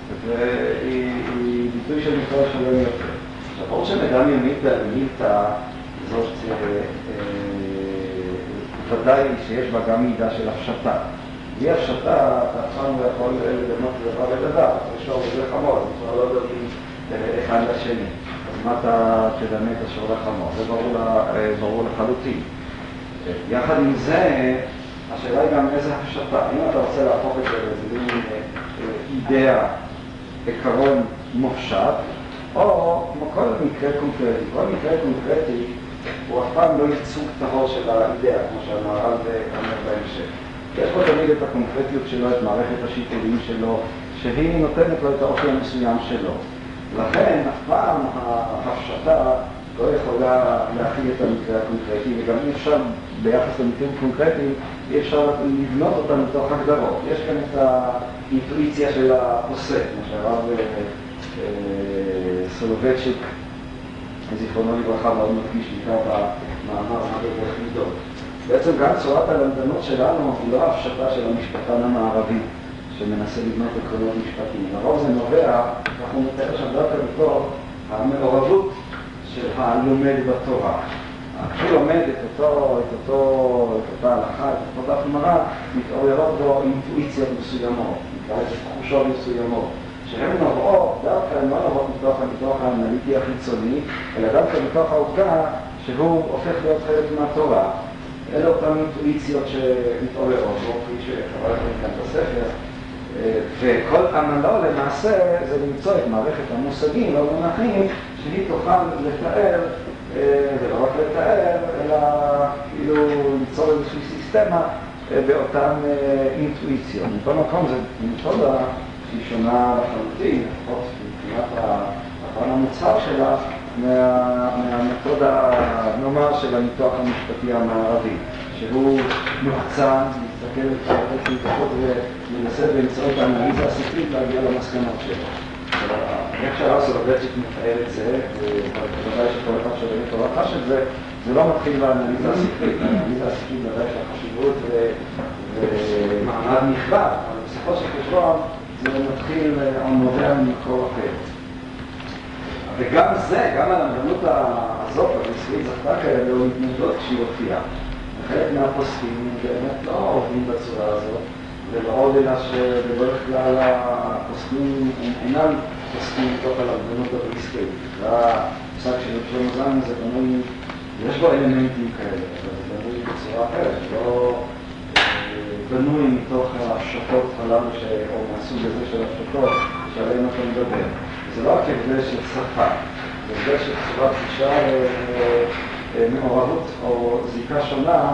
והיא ביטוי של מקרא שלם יותר. עכשיו, עוד שמדם ימית והמיתה, זאת ודאי שיש בה גם מידה של הפשטה. בלי הפשטה, אתה אף פעם לא יכול לדמות דבר ודבר, יש לו וזה חמור, אז כבר לא דברים אחד לשני. אז מה אתה תדמה את השור לחמור? זה ברור לחלוטין. יחד עם זה, השאלה היא גם איזה הפשטה. אם אתה רוצה להפוך את זה לאיזה אידאה, עקרון מופשט, או כמו כל מקרה קונקרטי. כל מקרה קונקרטי הוא אף פעם לא ייצוג טהור של האידאה, כמו שהמהר"ל אומר בהמשך. יש פה תמיד את הקונקרטיות שלו, את מערכת השיקולים שלו, שהיא נותנת לו את האופי המסוים שלו. לכן, אף פעם ההפשטה לא יכולה להכיל את המקרה הקונקרטי, וגם אי אפשר, ביחס למקרים קונקרטיים, אי אפשר לבנות אותם מתוך הגדרות. יש כאן את האינטואיציה של הפוסק, כמו שהרב סולובייצ'יק, זיכרונו לברכה, מאוד מדגיש בעיקר במאמר דרך מידות. בעצם גם צורת הלמדנות שלנו היא לא הפשטה של המשפטן המערבי, שמנסה לבנות עקרונות משפטיים. לרוב זה נובע, אנחנו נתאר שם דווקא בתור המעורבות של הלומד בתורה. כשהוא לומד את אותה הלכה, את אותו דף גמרא, מתעוררות בו אינטואיציות מסוימות, תחושות מסוימות, שהן נובעות, דווקא הן לא נובעות מתוך האנליטי החיצוני, אלא דווקא מתוך העובדה שהוא הופך להיות חלק מהתורה. אלה אותן אינטואיציות שמתעוררות, כפי שקראתם כאן בספר, וכל עמלו למעשה זה למצוא את מערכת המושגים והמונחים שהיא תוכל לתאר, ולא רק לתאר, אלא כאילו ליצור איזושהי סיסטמה באותן אינטואיציות. מכל מקום זה מתודה שהיא שונה לחלוטין, לפחות מבחינת הפן המוצר שלה, מהמתודה, נאמר, של הניתוח המשפטי המערבי, שהוא מוחצן, מסתכל את הניתחות ומנסה באמצעות האנליזה הספרית להגיע למסקנות שלו. איך שהרב סולובייצ'יק מתאר את זה, ובוודאי שכל אחד שווה את הורחה של זה, זה לא מתחיל באנליזה הספרית. האנליזה הספרית בוודאי של החשיבות ומעמד נכבד, אבל בסופו של חשבון זה מתחיל או נובע ממקור אחר. וגם זה, גם הלמדנות הזאת, המסוית זכתה כאלה, לא מתנגדות כשהיא הופיעה. וחלק מהפוסקים באמת לא עובדים בצורה הזאת, ולעוד אלא שבדרך כלל הפוסקים אינם פוסקים מתוך הלמדנות הבריסקאית. והפסק של שלמה זלמן זה בנוי, יש בו אלמנטים כאלה, אבל זה בנוי בצורה אחרת, לא בנוי מתוך ההפשטות הללו, או מהסוג הזה של ההפשטות שעליהם אתה מדבר. זה לא רק הבדל של שפה, זה הבדל של צורת גישה מעורבות או זיקה שונה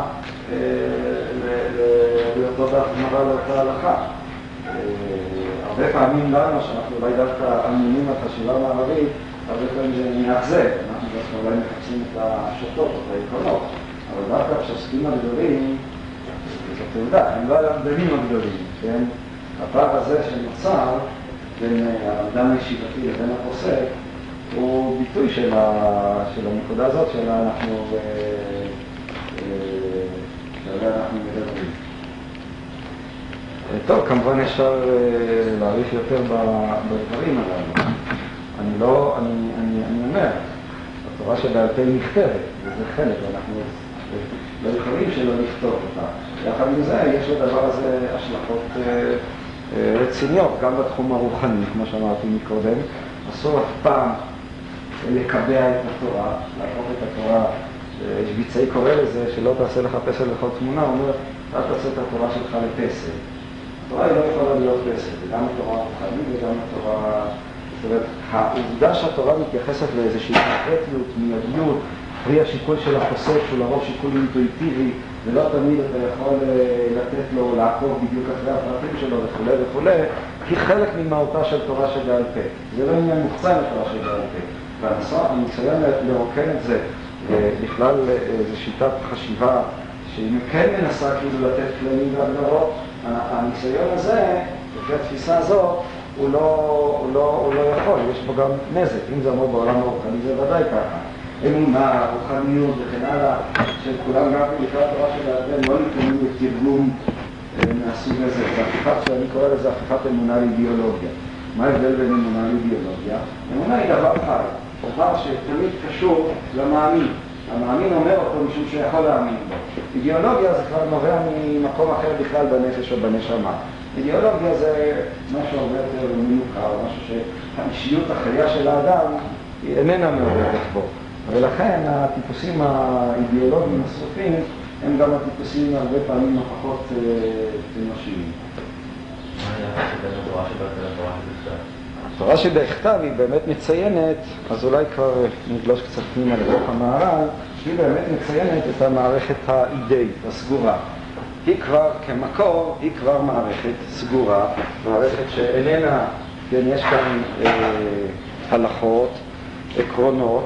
לאותו דף גמרא לאותה הלכה. הרבה פעמים לנו, שאנחנו אולי דווקא אמונים על חשיבה מערבית, הרבה פעמים זה מאכזב, אנחנו דווקא אולי מחפשים את השופטות או את העקרונות, אבל דווקא כשעוסקים הגדולים, זאת תעודה, הם לא הלמדנים הגדולים, כן? הפער הזה שנוצר בין האדם הישיבתי לבין הפוסק, הוא ביטוי של הנקודה הזאת שעליה אנחנו מדברים. טוב, כמובן אפשר להעריך יותר בדברים הללו. אני אומר, התורה שבעל פה נכתבת, וזה חלק, ואנחנו לא יכולים שלא לכתוב אותה. יחד עם זה, יש לדבר הזה השלכות רציניות, גם בתחום הרוחני, כמו שאמרתי מקודם. אסור אף פעם לקבע את התורה, להפוך את התורה. שביצעי קורא לזה שלא תעשה לך פסל לכל תמונה, הוא אומר, אל תעשה את התורה שלך לפסל. התורה היא לא יכולה להיות פסל, זה גם התורה הרוחנית וגם התורה... זאת אומרת, העובדה שהתורה מתייחסת לאיזושהי קונקרטיות, מיידיות, פרי השיקול של הפוסק, שהוא לרוב שיקול אינטואיטיבי, ולא תמיד אתה יכול לתת לו לעקוב בדיוק אחרי הפרטים שלו וכו' וכו', כי חלק ממהותה של תורה שבעל פה. זה לא עניין מוחצן לתורה שבעל פה. והניסיון לרוקן את זה ובכלל זו שיטת חשיבה שהיא כן מנסה כאילו לתת כללים והגדרות. הניסיון הזה, לפי התפיסה הזאת, הוא לא יכול, יש בו גם נזק. אם זה אומר בעולם הרוחני זה ודאי ככה. אמונה, רוחניות וכן הלאה, שכולם גם לקראת התורה של האדם לא ניתנים לתרגום מהסוג הזה. זה הפיכת, שאני קורא לזה הפיכת אמונה לאידיאולוגיה. מה ההבדל בין אמונה לאידיאולוגיה? אמונה היא דבר חי, דבר שתמיד קשור למאמין. המאמין אומר אותו משום שיכול להאמין בו. אידיאולוגיה זה כבר נובע ממקום אחר בכלל בנפש או בנשמה. אידיאולוגיה זה משהו הרבה יותר מנוכר, משהו שהאישיות החיה של האדם היא איננה מעורבת בו. ולכן הטיפוסים האידיאולוגיים הסופיים הם גם הטיפוסים הרבה פעמים הפחות אנושיים. מה היחס בין התורה שבעל פה לתורה שבכתב? התורה שבכתב היא באמת מציינת, אז אולי כבר נגלוש קצת פנימה לתוך המהר"ל, היא באמת מציינת את המערכת האידאית, הסגורה. היא כבר כמקור, היא כבר מערכת סגורה, מערכת שאיננה, כן, יש כאן הלכות, עקרונות,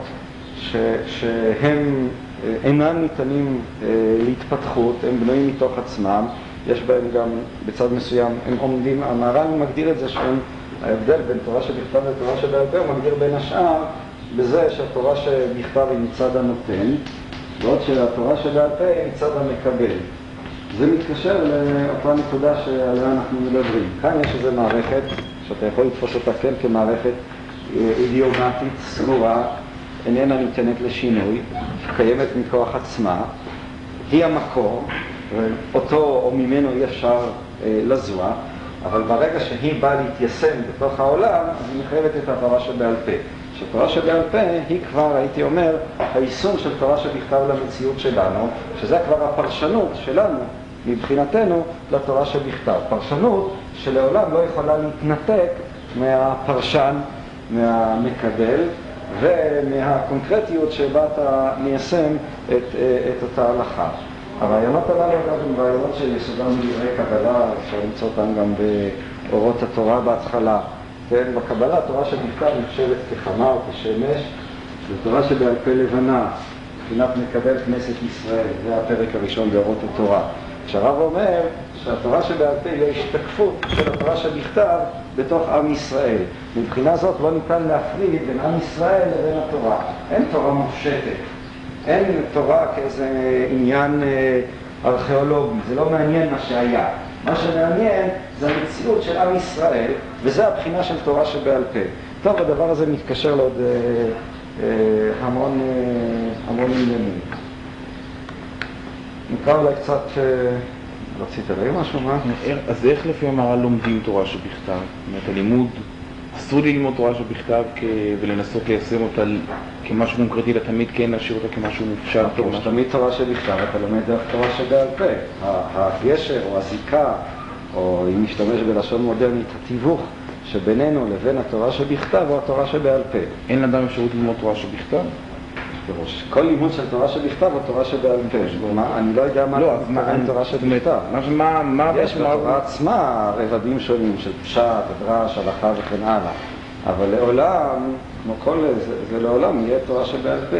שהם אינם ניתנים להתפתחות, הם בנויים מתוך עצמם, יש בהם גם בצד מסוים, הם עומדים, המהר"ל מגדיר את זה שהם, ההבדל בין תורה שבכתב לתורה שבעל פה, הוא מגדיר בין השאר בזה שהתורה שבכתב היא מצד הנותן, ועוד שהתורה שבעל פה היא מצד המקבל. זה מתקשר לאותה נקודה שעליה אנחנו מדברים. כאן יש איזו מערכת שאתה יכול לתפוס אותה כן כמערכת אידיומטית, סגורה, איננה ניתנת לשינוי, קיימת מכוח עצמה, היא המקור, ואותו או ממנו אי אפשר לזוע, אבל ברגע שהיא באה להתיישם בתוך העולם, אז היא מחייבת את התורה שבעל פה. שתורה שבעל פה היא כבר, הייתי אומר, היישום של תורה שבכתב למציאות שלנו, שזה כבר הפרשנות שלנו, מבחינתנו, לתורה שבכתב. פרשנות שלעולם לא יכולה להתנתק מהפרשן, מהמקבל, ומהקונקרטיות שבה אתה מיישם את אותה הלכה. הרעיונות הללו הם רעיונות שיסודם בדברי קבלה, אפשר למצוא אותם גם באורות התורה בהתחלה. כן, בקבלה התורה שבכתב נחשבת כחמה או כשמש, ותורה שבעל פה לבנה, מבחינת מקבל כנסת ישראל, זה הפרק הראשון באורות התורה. כשהרב אומר שהתורה שבעל פה היא השתקפות של התורה שבכתב בתוך עם ישראל. מבחינה זאת לא ניתן להפריד בין עם ישראל לבין התורה. אין תורה מופשטת, אין תורה כאיזה עניין ארכיאולוגי, זה לא מעניין מה שהיה. מה שמעניין זה המציאות של עם ישראל, וזה הבחינה של תורה שבעל פה. טוב, הדבר הזה מתקשר לעוד המון עניינים. נקרא אולי קצת, רצית להגיד משהו, מה? אז איך לפי המהר"ל לומדים תורה שבכתב? זאת אומרת, הלימוד, אסור ללמוד תורה שבכתב ולנסות ליישם אותה כמשהו קונקרטי, אלא תמיד כן להשאיר אותה כמשהו מופשט. תמיד תורה שבכתב, אתה לומד דרך תורה שבעל פה. הגשר או הזיקה, או אם נשתמש בלשון מודרנית, התיווך שבינינו לבין התורה שבכתב או התורה שבעל פה. אין לאדם אפשרות ללמוד תורה שבכתב? כל לימוד של תורה שבכתב או תורה שבעל פה. אני לא יודע מה מתכוון תורה שבכתב. יש בתורה עצמה רבדים שונים של פשט, דרש, הלכה וכן הלאה. אבל לעולם, כמו כל זה לעולם, יהיה תורה שבעל פה.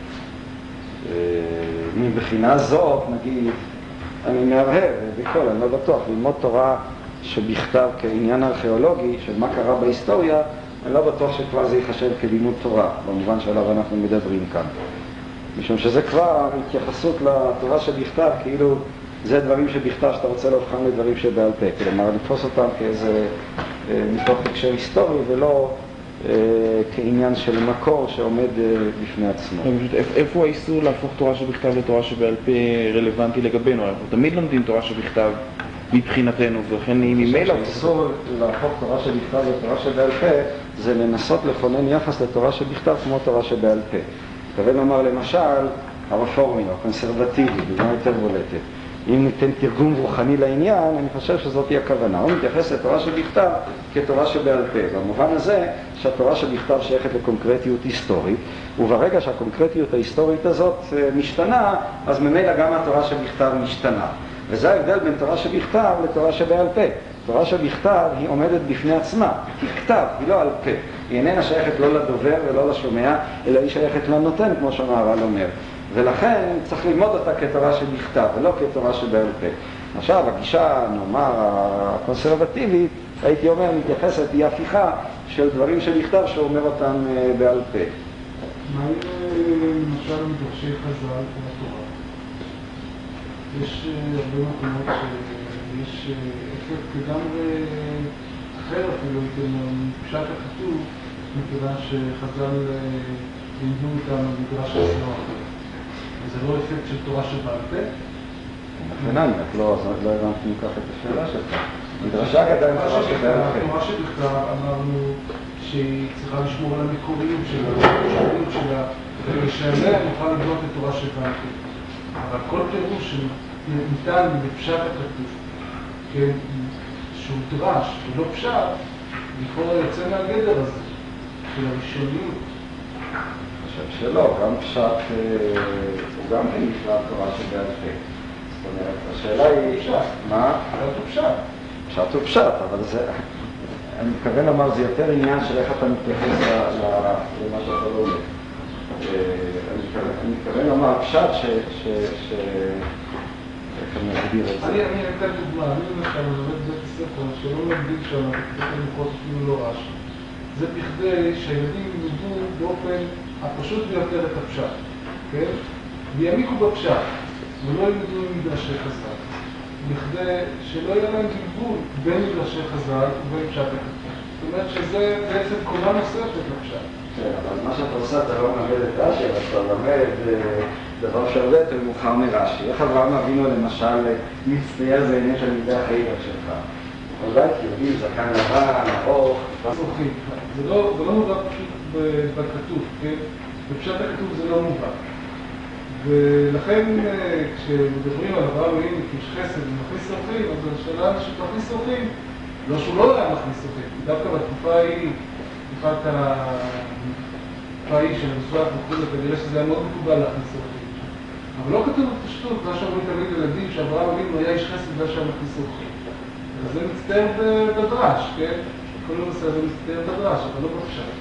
מבחינה זאת, נגיד, אני מהרהר בכל, אני לא בטוח, ללמוד תורה שבכתב כעניין ארכיאולוגי של מה קרה בהיסטוריה, אני לא בטוח שכבר זה ייחשב כלימוד תורה, במובן שעליו אנחנו מדברים כאן. משום שזה כבר התייחסות לתורה שבכתב, כאילו זה דברים שבכתב שאתה רוצה להבחן לדברים שבעל פה. כלומר, לתפוס אותם כאיזה מתוך הקשר היסטורי ולא כעניין של מקור שעומד בפני עצמו. איפה האיסור להפוך תורה שבכתב לתורה שבעל פה רלוונטי לגבינו? אנחנו תמיד לומדים תורה שבכתב מבחינתנו, ולכן היא ממילא... האיסור להפוך תורה שבכתב לתורה שבעל פה זה לנסות לכונן יחס לתורה שבכתב כמו תורה שבעל פה. כדי לומר למשל, הרפורמי, הקונסרבטיבי, דוגמה יותר בולטת. אם ניתן תרגום רוחני לעניין, אני חושב שזאת היא הכוונה. הוא מתייחס לתורה שבכתב כתורה שבעל פה. במובן הזה שהתורה שבכתב שייכת לקונקרטיות היסטורית, וברגע שהקונקרטיות ההיסטורית הזאת משתנה, אז ממילא גם התורה שבכתב משתנה. וזה ההבדל בין תורה שבכתב לתורה שבעל פה. תורה שבכתב היא עומדת בפני עצמה, היא כתב, היא לא על פה. היא איננה שייכת לא לדובר ולא לשומע, אלא היא שייכת לנותן, כמו שהמהר"ל אומר. ולכן צריך ללמוד אותה כתורה שבכתב, ולא כתורה שבעל פה. עכשיו, הגישה, נאמר, הקונסרבטיבית, הייתי אומר, מתייחסת, היא הפיכה של דברים שבכתב שאומר אותם בעל פה. מה אם למשל מדרשי חז"ל בתורה? יש הרבה מקומות שיש אפקט לגמרי אחר אפילו, מפשט הכתוב, מכיוון שחז"ל לימדו אותם במדרש עצמו אחר. וזה לא אפקט של תורה שבעל פה? מבחינני, את לא הבנתי מכך את השאלה שלך. מדרשה גדל תורה שבעל פה. התורה שבכתב אמרנו שהיא צריכה לשמור על המקוריים שלה, ושעליה נוכל לבנות את תורה שבעל פה. אבל כל פירוש שניתן בפשט הכתוב, כן, שהוא דרש ולא פשט, לכאורה יוצא מהגדר הזה, של הראשוניות. אני חושב שלא, גם פשט הוא גם כן נפלא תורה שבעל פה. זאת אומרת, השאלה היא... פשט. מה? פשט הוא פשט. פשט הוא פשט, אבל זה... אני מתכוון לומר, זה יותר עניין של איך אתה מתייחס למה שאתה לא אומר. אני מתכוון לומר, פשט איך אני אגדיר את זה? אני אתן דוגמה, אני למשל לומד בית הספר שלא לומדים שם, בכתוב הנמוכות אפילו לא רש. זה בכדי שהילדים ילמדו באופן הפשוט ביותר את הפשט, כן? ויעמיקו בפשט, ולא ילמדו מדרשי חז"ל. בכדי שלא יהיה להם גלגול בין מדרשי חז"ל ובין פשט הכתוב. זאת אומרת שזה בעצם קומה נוספת לפשט. כן, אבל מה שאתה עושה, אתה לא מלמד את רש"י, אבל אתה לומד דבר שהרבה יותר מאוחר מרש"י. איך אברהם אבינו למשל מצטייר בעיני תלמידי החיידר שלך? אולי כי יודעים, זקן לבן, ארוך... זה לא מובן פשוט בכתוב, כן? בפשט הכתוב זה לא מובן. ולכן כשמדברים על אברהם אבינו כאיש חסד ומכניס אורחים, אז השאלה שמכניס אורחים, לא שהוא לא היה מכניס אורחים, דווקא בתקופה ההיא, תקופת ההיא של המסורת וכו', כנראה שזה היה מאוד מקובל להכניס אורחים. אבל לא כתוב בפשטות, מה שאומרים תמיד ילדים, שאברהם אבינו היה איש חסד והיה מכניס אורחים. אז זה מצטער בדרש, כן? כל הנושא הזה מצטער בדרש, אבל לא בפשט.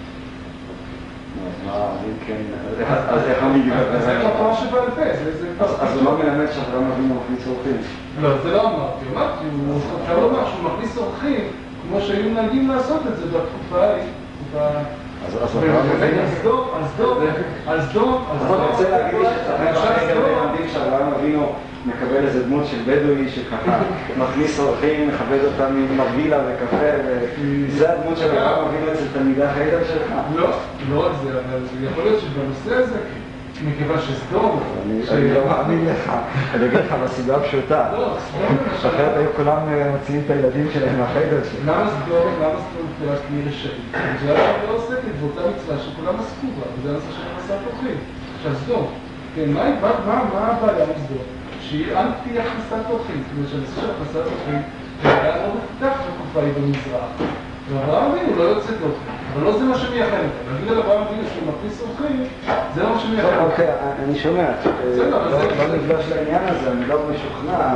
אז איך אני גבר? זה כבר שבעל פה, אז הוא לא מלמד שאברהם אבינו מכניס אורחים? לא, זה לא אמרתי. אפשר לומר שהוא מכניס אורחים כמו שהיו נהגים לעשות את זה בתקופה ההיא. אז אברהם אבינו... על סדום, אני רוצה להגיד שאברהם אבינו מקבל איזה דמות של בדואי שככה מכניס אורחים, מכבד אותם עם מרגילה וקפה, וזה הדמות של אברהם אבינו אצל תלמידי החיידר שלך? לא רק זה, אבל יכול להיות שבנושא הזה, מכיוון שסדום... אני לא מאמין לך, אני אגיד לך בסיבה הפשוטה. אחרת היו כולם מוציאים את הילדים שלהם מהחיידר שלך. למה סדום תהיה רשעים? זה היה לא עוסקת באותה מצווה שכולם עסקו בה, וזה הנושא של הכנסת אורחים. עכשיו סדום, מה הבעיה עם סדום? שהיא אנטי הכנסת אורחים, זאת אומרת שהנושא של הכנסת אורחים היה לא מפותח בתקופה ההיא במזרח. ואברהם אבינו לא יוצא אורחים, אבל לא זה מה שמייחד אותם. להגיד על אברהם אבינו שהוא מכניס אורחים, זה לא מה שמייחד אותם. אוקיי, אני שומע. לא נפגש לעניין הזה, אני לא משוכנע.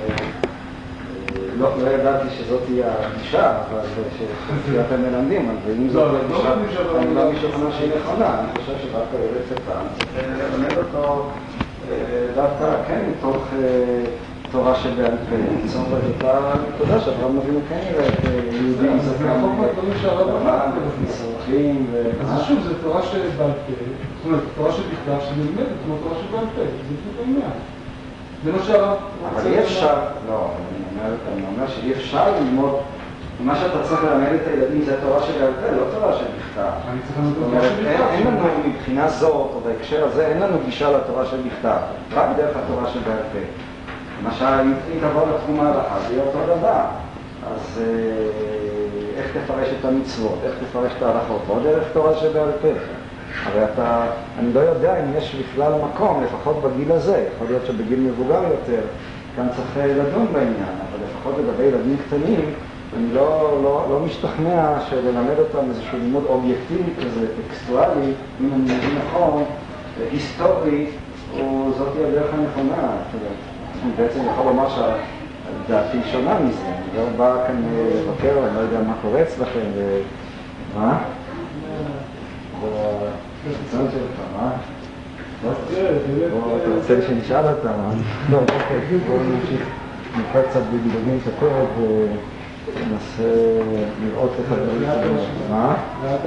לא ידעתי שזאת תהיה הגישה, אבל שאתם מלמדים, ואם זאת הגישה, אני לא משוכנע שהיא נכונה. אני חושב שדווקא יורץ הפעם, צריך ללמד אותו דווקא, כן, מתוך תורה שבעל פה. זאת אומרת, הייתה נקודה שאברהם אבינו כן יראה את יהודים זקן לבן ומסורחים אז שוב, זו תורה שבעל פה, זאת אומרת, תורה שבכתב שנלמדת כמו תורה שבעל פה, זה בדיוק העניין. זה מה שהרב רוצה... אבל אי אפשר, לא, אני אומר שאי אפשר ללמוד, מה שאתה צריך ללמד את הילדים זה תורה שבעל פה, לא תורה שבכתב. אני צריך ללמד תורה שבכתב. אין לנו מבחינה זאת, או בהקשר הזה, אין לנו גישה לתורה שבכתב, רק דרך התורה שבעל פה. למשל, אם תבוא לתחום ההלכה, זה יהיה אותו דבר. אז איך תפרש את המצוות, איך תפרש את ההלכות, או דרך תורה שבעל פה. הרי אני לא יודע אם יש בכלל מקום, לפחות בגיל הזה, יכול להיות שבגיל מבוגר יותר, כאן צריך לדון בעניין, אבל לפחות לגבי ילדים קטנים, אני לא משתכנע שללמד אותם איזשהו לימוד אובייקטיבי כזה, טקסטואלי, אם אני מבין נכון, היסטורי, זאת היא הדרך הנכונה. אני בעצם יכול לומר שהדעתי שונה מזה, אני לא בא כאן לבקר, אני לא יודע מה קורה אצלכם, מה? בחיצון שלך, מה? אתה רוצה שנשאל אותה? לא, אוקיי, בואו נמשיך. נקרא קצת בגדולים את הפרק וננסה לראות איך הדברים שלנו. מה?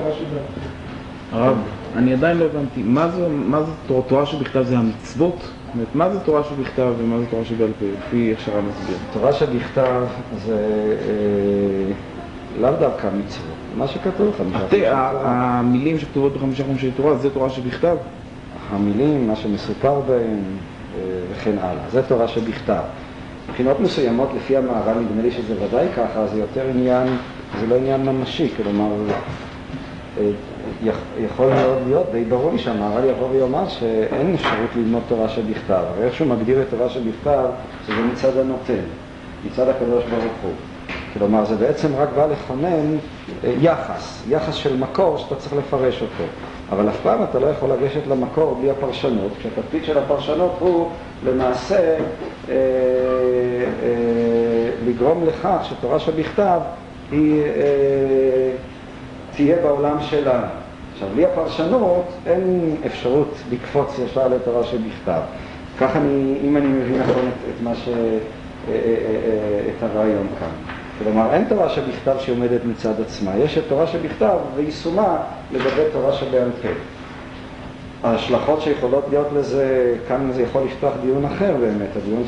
הרב, אני עדיין לא הבנתי, מה זה תורה שבכתב? זה המצוות? זאת אומרת, מה זה תורה שבכתב ומה זה תורה שבעל פה? לפי איך שהרב מסביר. תורה שבכתב זה לאו דווקא מצוות. מה שכתוב המילים שכתובות בחמישה חומשי תורה, זה תורה שבכתב? המילים, מה שמסופר בהם וכן הלאה. זה תורה שבכתב. מבחינות מסוימות, לפי המהר"ל, נדמה לי שזה ודאי ככה, זה יותר עניין, זה לא עניין ממשי, כלומר, יכול מאוד להיות, די ברור לי שהמהר"ל יבוא ויאמר שאין אפשרות ללמוד תורה שבכתב. הרי איך שהוא מגדיר את תורה שבכתב, שזה מצד הנותן, מצד הקדוש ברוך הוא. כלומר, זה בעצם רק בא לכונן יחס של מקור שאתה צריך לפרש אותו. אבל אף פעם אתה לא יכול לגשת למקור בלי הפרשנות, כשהתפקיד של הפרשנות הוא למעשה לגרום לכך שתורה שבכתב היא תהיה בעולם שלנו. עכשיו, בלי הפרשנות אין אפשרות לקפוץ ישר לתורה שבכתב. כך אם אני מבין נכון את הרעיון כאן. כלומר, אין תורה שבכתב שעומדת מצד עצמה. יש את תורה שבכתב ויישומה לגבי תורה שבעל פה. ההשלכות שיכולות להיות לזה, כאן זה יכול לפתוח דיון אחר באמת, הדיון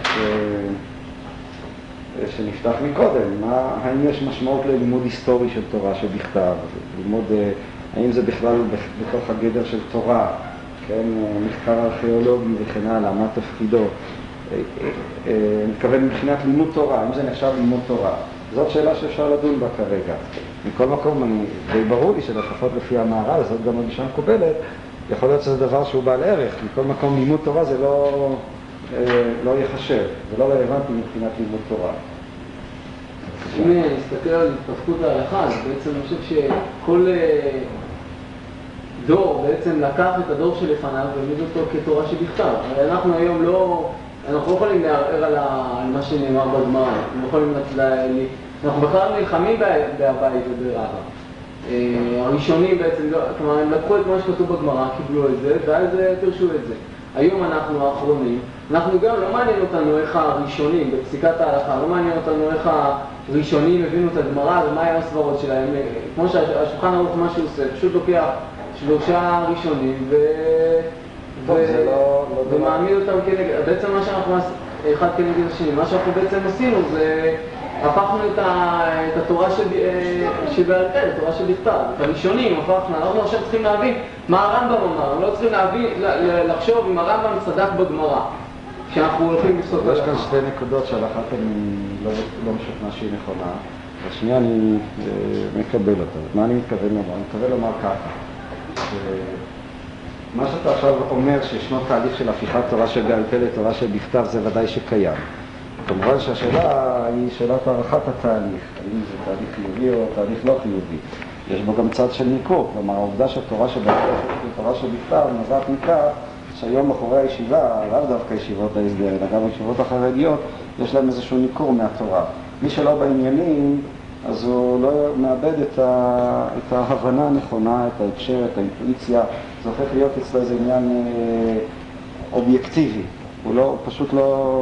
שנפתח מקודם. האם יש משמעות ללימוד היסטורי של תורה שבכתב? האם זה בכלל בתוך הגדר של תורה? כן, מחקר ארכיאולוגי וכן הלאה, מה תפקידו? מתכוון מבחינת לימוד תורה, האם זה נחשב לימוד תורה? זאת שאלה שאפשר לדון בה כרגע. מכל מקום, די ברור לי שלפחות לפי המהר"ל, זאת גם הגישה מקובלת, יכול להיות שזה דבר שהוא בעל ערך. מכל מקום, לימוד תורה זה לא יחשב, זה לא רלוונטי מבחינת לימוד תורה. אם נסתכל על התפתחות ההלכה, אז בעצם אני חושב שכל דור בעצם לקח את הדור שלפניו והעמיד אותו כתורה שבכתב. אנחנו היום אנחנו לא יכולים לערער על מה שנאמר בגמרא, אנחנו בכלל נלחמים בהבית וברבא. הראשונים בעצם, כלומר, הם לקחו את מה שכתוב בגמרא, קיבלו את זה, ואז פירשו את זה. היום אנחנו האחרונים, אנחנו גם לא מעניין אותנו איך הראשונים בפסיקת ההלכה, לא מעניין אותנו איך הראשונים הבינו את הגמרא ומה היה הסברות שלהם. כמו שהשולחן ערוך מה שהוא עושה, פשוט לוקח 3 ראשונים ומעמיד אותם כנגד, בעצם מה שאנחנו אחד כנגד השני, מה שאנחנו בעצם עשינו זה הפכנו את התורה שבעל פה, התורה שבכתב, את הראשונים הפכנו, אנחנו עכשיו צריכים להבין מה הרמב"ם אמר, לא צריכים לחשוב אם הרמב"ם צדק בגמרא, כשאנחנו הולכים לפסוק יש כאן שתי נקודות שעל אחת אני לא משוכנע שהיא נכונה, והשנייה אני מקבל אותה. מה אני מתכוון לומר? אני מתכוון לומר ככה. מה שאתה עכשיו אומר שישנו תהליך של הפיכת תורה שבעל פה לתורה שבכתב זה ודאי שקיים. כמובן שהשאלה היא שאלת הערכת התהליך, האם זה תהליך חיובי או תהליך לא חיובי. יש בו גם צד של ניכור, כלומר העובדה שהתורה שבעל פה לתורה שבכתב נובעת מכך שהיום בחורי הישיבה, לאו דווקא ישיבות ההסדר, אלא גם ישיבות החרדיות, יש להם איזשהו ניכור מהתורה. מי שלא בעניינים, אז הוא לא מאבד את ההבנה הנכונה, את ההקשר, את האינטואיציה. זה הופך להיות אצלו איזה עניין אובייקטיבי. הוא פשוט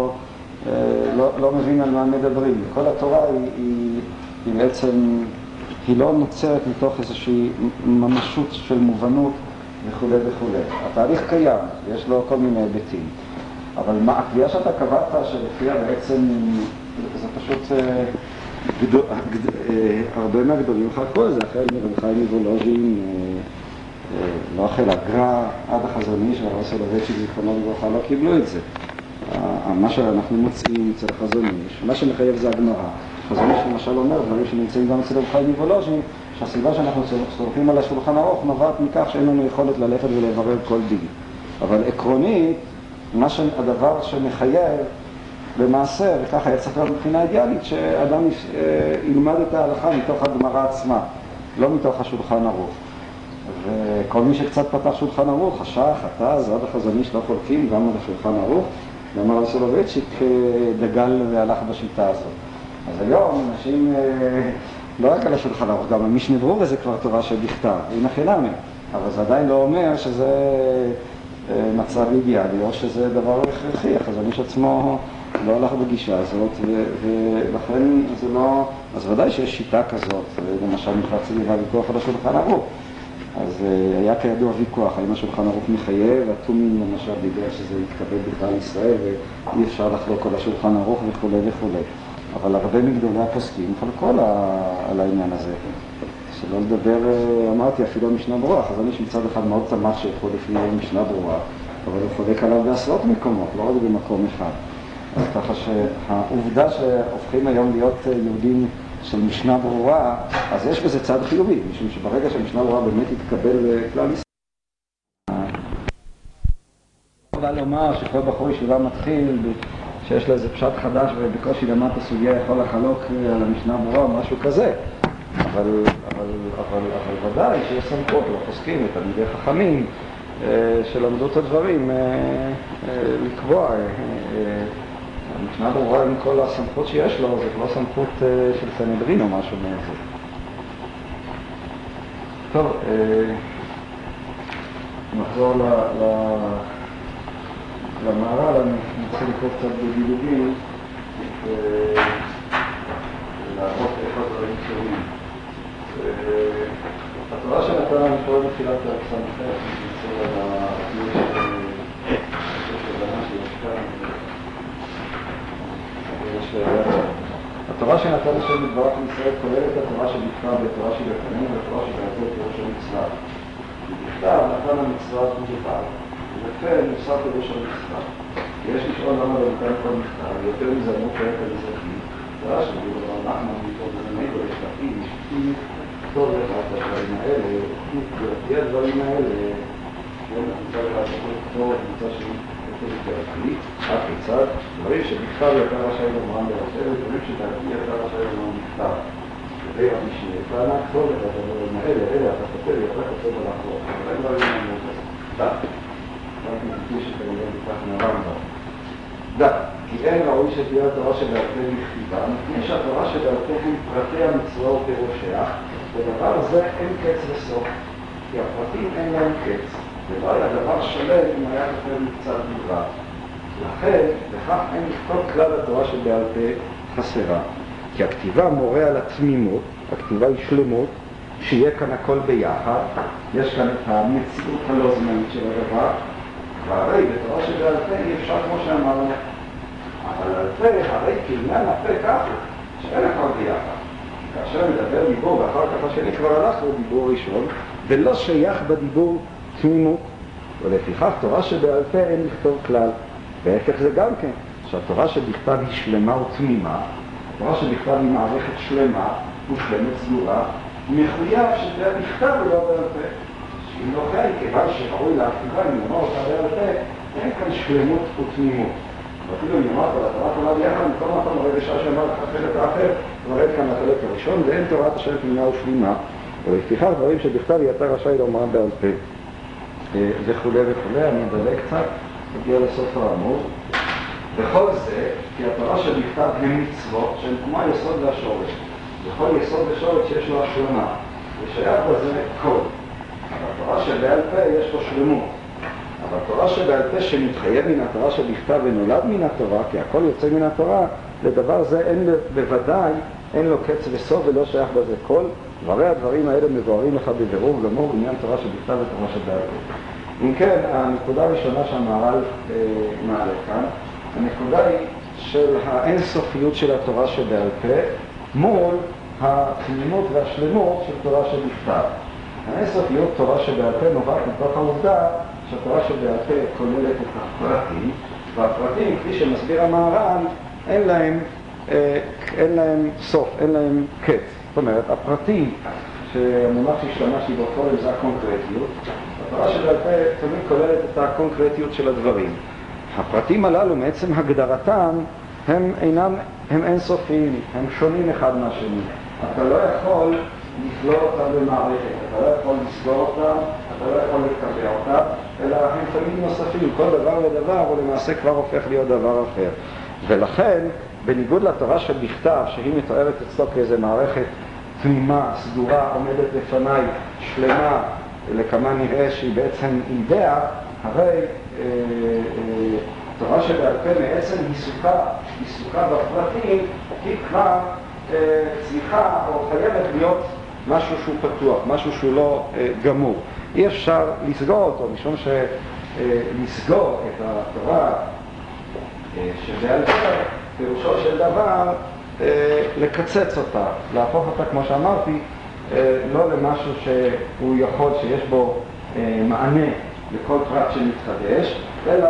לא מבין על מה מדברים. כל התורה היא בעצם, היא לא נוצרת מתוך איזושהי ממשות של מובנות וכו' וכו'. התהליך קיים, יש לו כל מיני היבטים. אבל הקביעה שאתה קבעת שלפיה בעצם זה פשוט הרבה מהגדולים חלקו על זה, החל מרב חיים מוולוז'ין, לא החל הגר"א, עד החזון איש והרב סולובייצ'יק זיכרונו לברכה לא קיבלו את זה. מה שאנחנו מוצאים אצל החזון איש, מה שמחייב זה הגמרא. החזון איש למשל אומר דברים שנמצאים גם אצל רב חיים מוולוז'ין, שהסיבה שאנחנו צורפים על השולחן ערוך נובעת מכך שאין לנו יכולת ללכת ולברר כל דין. אבל עקרונית, הדבר שמחייב במעשה, וככה היה צריך להיות מבחינה אידיאלית, שאדם ילמד את ההלכה מתוך הגמרא עצמה, לא מתוך השולחן ערוך. וכל מי שקצת פתח שולחן ערוך, השח, התז, עד החזון איש לא חולקים גם על השולחן ערוך, גם הרב סולובייצ'יק דגל והלך בשיטה הזאת. אז היום אנשים לא רק על השולחן ערוך, גם המשנה ברורה זה כבר תורה שבכתב, היא נכי נמי, אבל זה עדיין לא אומר שזה מצב אידיאלי, או שזה דבר הכרחי. החזון איש עצמו לא הלך בגישה הזאת, ולכן זה לא... אז ודאי שיש שיטה כזאת, למשל מפרץ סביבה ויכוח על השולחן ערוך. אז היה כידוע ויכוח, האם השולחן ערוך מחייב, התומים למשל דיבר שזה יתקבל בכלל ישראל, ואי אפשר לחלוק על השולחן ערוך וכו' וכו'. אבל הרבה מגדולי הפוסקים חלקו על העניין הזה. שלא לדבר, אמרתי, אפילו המשנה ברורה, החזון איש מצד אחד מאוד תמך שיכול לפי משנה ברורה, אבל הוא חולק עליו בעשרות מקומות, לא רק במקום אחד. אז ככה שהעובדה שהופכים היום להיות יהודים של משנה ברורה, אז יש בזה צד חיובי, משום שברגע שמשנה ברורה באמת יתקבל כלל ישראל. יכולה לומר שכל בחור ישיבה מתחיל, שיש לו איזה פשט חדש ובקושי למד את הסוגיה יכול לחלוק על המשנה ברורה או משהו כזה. אבל ודאי שיש סמכות לפוסקים ותלמידי חכמים שלמדו את הדברים לקבוע. המשנה ברורה עם כל הסמכות שיש לו, זה לא סמכות של סנהדרין או משהו מזה. טוב, נחזור למערל, אני רוצה לקרוא קצת בדילוגים ולהראות איך הדברים קשורים. התורה שנתנה אני קורא בתחילת הסמכת, אני נמצא על הטיול של הבנה שיש כאן. התורה שנתן השם בדברך לישראל כוללת התורה שבכתב והתורה שבפנים והתורה שבעל-פה פירוש המצווה. בכתב נתן המצווה ובכתב, ובפה נוסף פירוש המצווה. יש לשאול למה לא ניתן כל מכתב, יותר מזרמות פרק על יזרקים, תורה שבדיוק אבל אנחנו מפה בזמנית או לשלטים, משפטים, טוב לך את הדברים האלה, תהיה הדברים האלה, נמצא לך שכל כתוב, נמצא כלי, אף כיצד, דברים שבכתב יקר רשאי לומרם ברשבת, דברים שדעתי יקר רשאי לומרם בכתב. כדי המשנה, פענה כתוב את הדברים האלה, אתה כותב, אתה כותב על החוק, אבל אין דברים האלה כתב. רק נתתי שכנראה בכך מהרמב"ם. כי אין ראוי שתהיה התורה שבעל פה בכתיבה, מפני שהתורה שבעל פה הם פרטי המצווה ופירושיה, ודבר הזה אין קץ וסוף, כי הפרטים אין להם קץ. ולא היה דבר שלם אם היה כתב מקצת בלבד. לכן, בכך אין לכתוב כלל התורה שבעל פה חסרה. כי הכתיבה מורה על התמימות, הכתיבה היא שלמות, שיהיה כאן הכל ביחד, יש כאן את המציאות הלא זמנית של הדבר, והרי בתורה שבעל פה אי אפשר כמו שאמרנו. אבל על פה, הרי כעניין הפה כך, שאין הכל ביחד. כאשר מדבר דיבור ואחר כך השני כבר הלך לו דיבור ראשון, ולא שייך בדיבור תמימות, ולפיכך תורה שבעל פה אין לכתוב כלל. וההפך זה גם כן, שהתורה שבכתב היא שלמה ותמימה, התורה שבכתב היא מערכת שלמה ושלמת סגורה, מחויב שזה בכתב ולא בעל פה. שאם לא כן, כיוון שראוי להכתיבה, אם נאמר אותה בעל פה, אין כאן שלמות ותמימות. ואפילו אם נאמרת על התורה כולה ביחד, מכל מקום הרי בשעה שאמר לך החלק האחר, כבר אין כאן החלק הראשון, ואין תורת השם תמימה ושלימה. ולפיכך דברים שבכתב אתה רשאי לומר בעל פה. וכו' וכו', אני אדלג קצת, נגיע לסוף העמוד. וכל זה, כי התורה שבכתב הם מצוות, שהן כמו היסוד והשורש. וכל יסוד ושורש שיש לו השלמה, ושייך בזה כל. אבל התורה שבעל פה יש לו שלמות. אבל התורה שבעל פה שמתחייב מן התורה שבכתב ונולד מן התורה, כי הכל יוצא מן התורה, לדבר זה אין בוודאי, אין לו קץ וסוף ולא שייך בזה כל. והרי הדברים האלה מבוארים לך בבירור גמור בעניין תורה שבכתב ותורה שבעל פה. אם כן, הנקודה הראשונה שהמהר"ל מעלה כאן, הנקודה היא של האינסופיות של התורה שבעל פה מול התמימות והשלמות של תורה שבכתב. האינסופיות תורה שבעל פה נובעת מתוך העובדה שהתורה שבעל פה כוללת את הפרטים, והפרטים, כפי שמסביר המהר"ל, אין להם סוף, אין להם קץ. זאת אומרת, הפרטים שהמונח שהשתמשתי בו קודם זה הקונקרטיות, התורה שבעל פה תמיד כוללת את הקונקרטיות של הדברים. הפרטים הללו מעצם הגדרתם הם אינסופיים, הם שונים אחד מהשני. אתה לא יכול לכלול אותם במערכת, אתה לא יכול לסגור אותם, אתה לא יכול לקבע אותם, אלא הם תמיד נוספים, כל דבר ודבר הוא למעשה כבר הופך להיות דבר אחר. ולכן, בניגוד לתורה שבכתב, שהיא מתוארת אצלו כאיזו מערכת תמימה, סדורה, עומדת לפניי, שלמה, לכמה נראה שהיא בעצם אידאה, הרי תורה שבעל פה מעצם עיסוקה בפרטים, היא כבר צריכה או חייבת להיות משהו שהוא פתוח, משהו שהוא לא גמור. אי אפשר לסגור אותו, משום שלסגור את התורה שבעל פה, פירושו של דבר לקצץ אותה, להפוך אותה, כמו שאמרתי, לא למשהו שהוא יכול, שיש בו מענה לכל פרט שמתחדש, אלא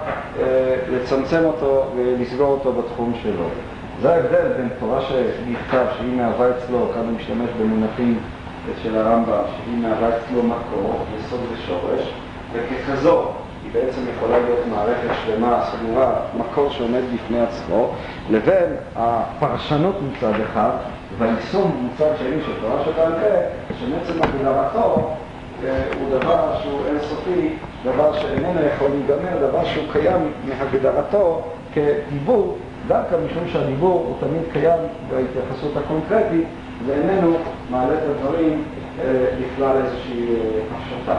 לצמצם אותו ולסגור אותו בתחום שלו. זה ההבדל בין תורה שנכתב, שהיא מהווה אצלו, כאן הוא משתמש במונחים של הרמב"ם, שהיא מהווה אצלו מקור, יסוד ושורש, וככזו היא בעצם יכולה להיות מערכת שלמה, סגורה, מקור שעומד בפני עצמו, לבין הפרשנות מצד אחד, והיישום מצד שני של תורה שבעל פה, שמעצם הגדרתו הוא דבר שהוא אינסופי, דבר שאיננו יכול להיגמר, דבר שהוא קיים מהגדרתו כדיבור, דווקא משום שהדיבור הוא תמיד קיים בהתייחסות הקונקרטית, ואיננו מעלה את הדברים לכלל איזושהי הפשטה.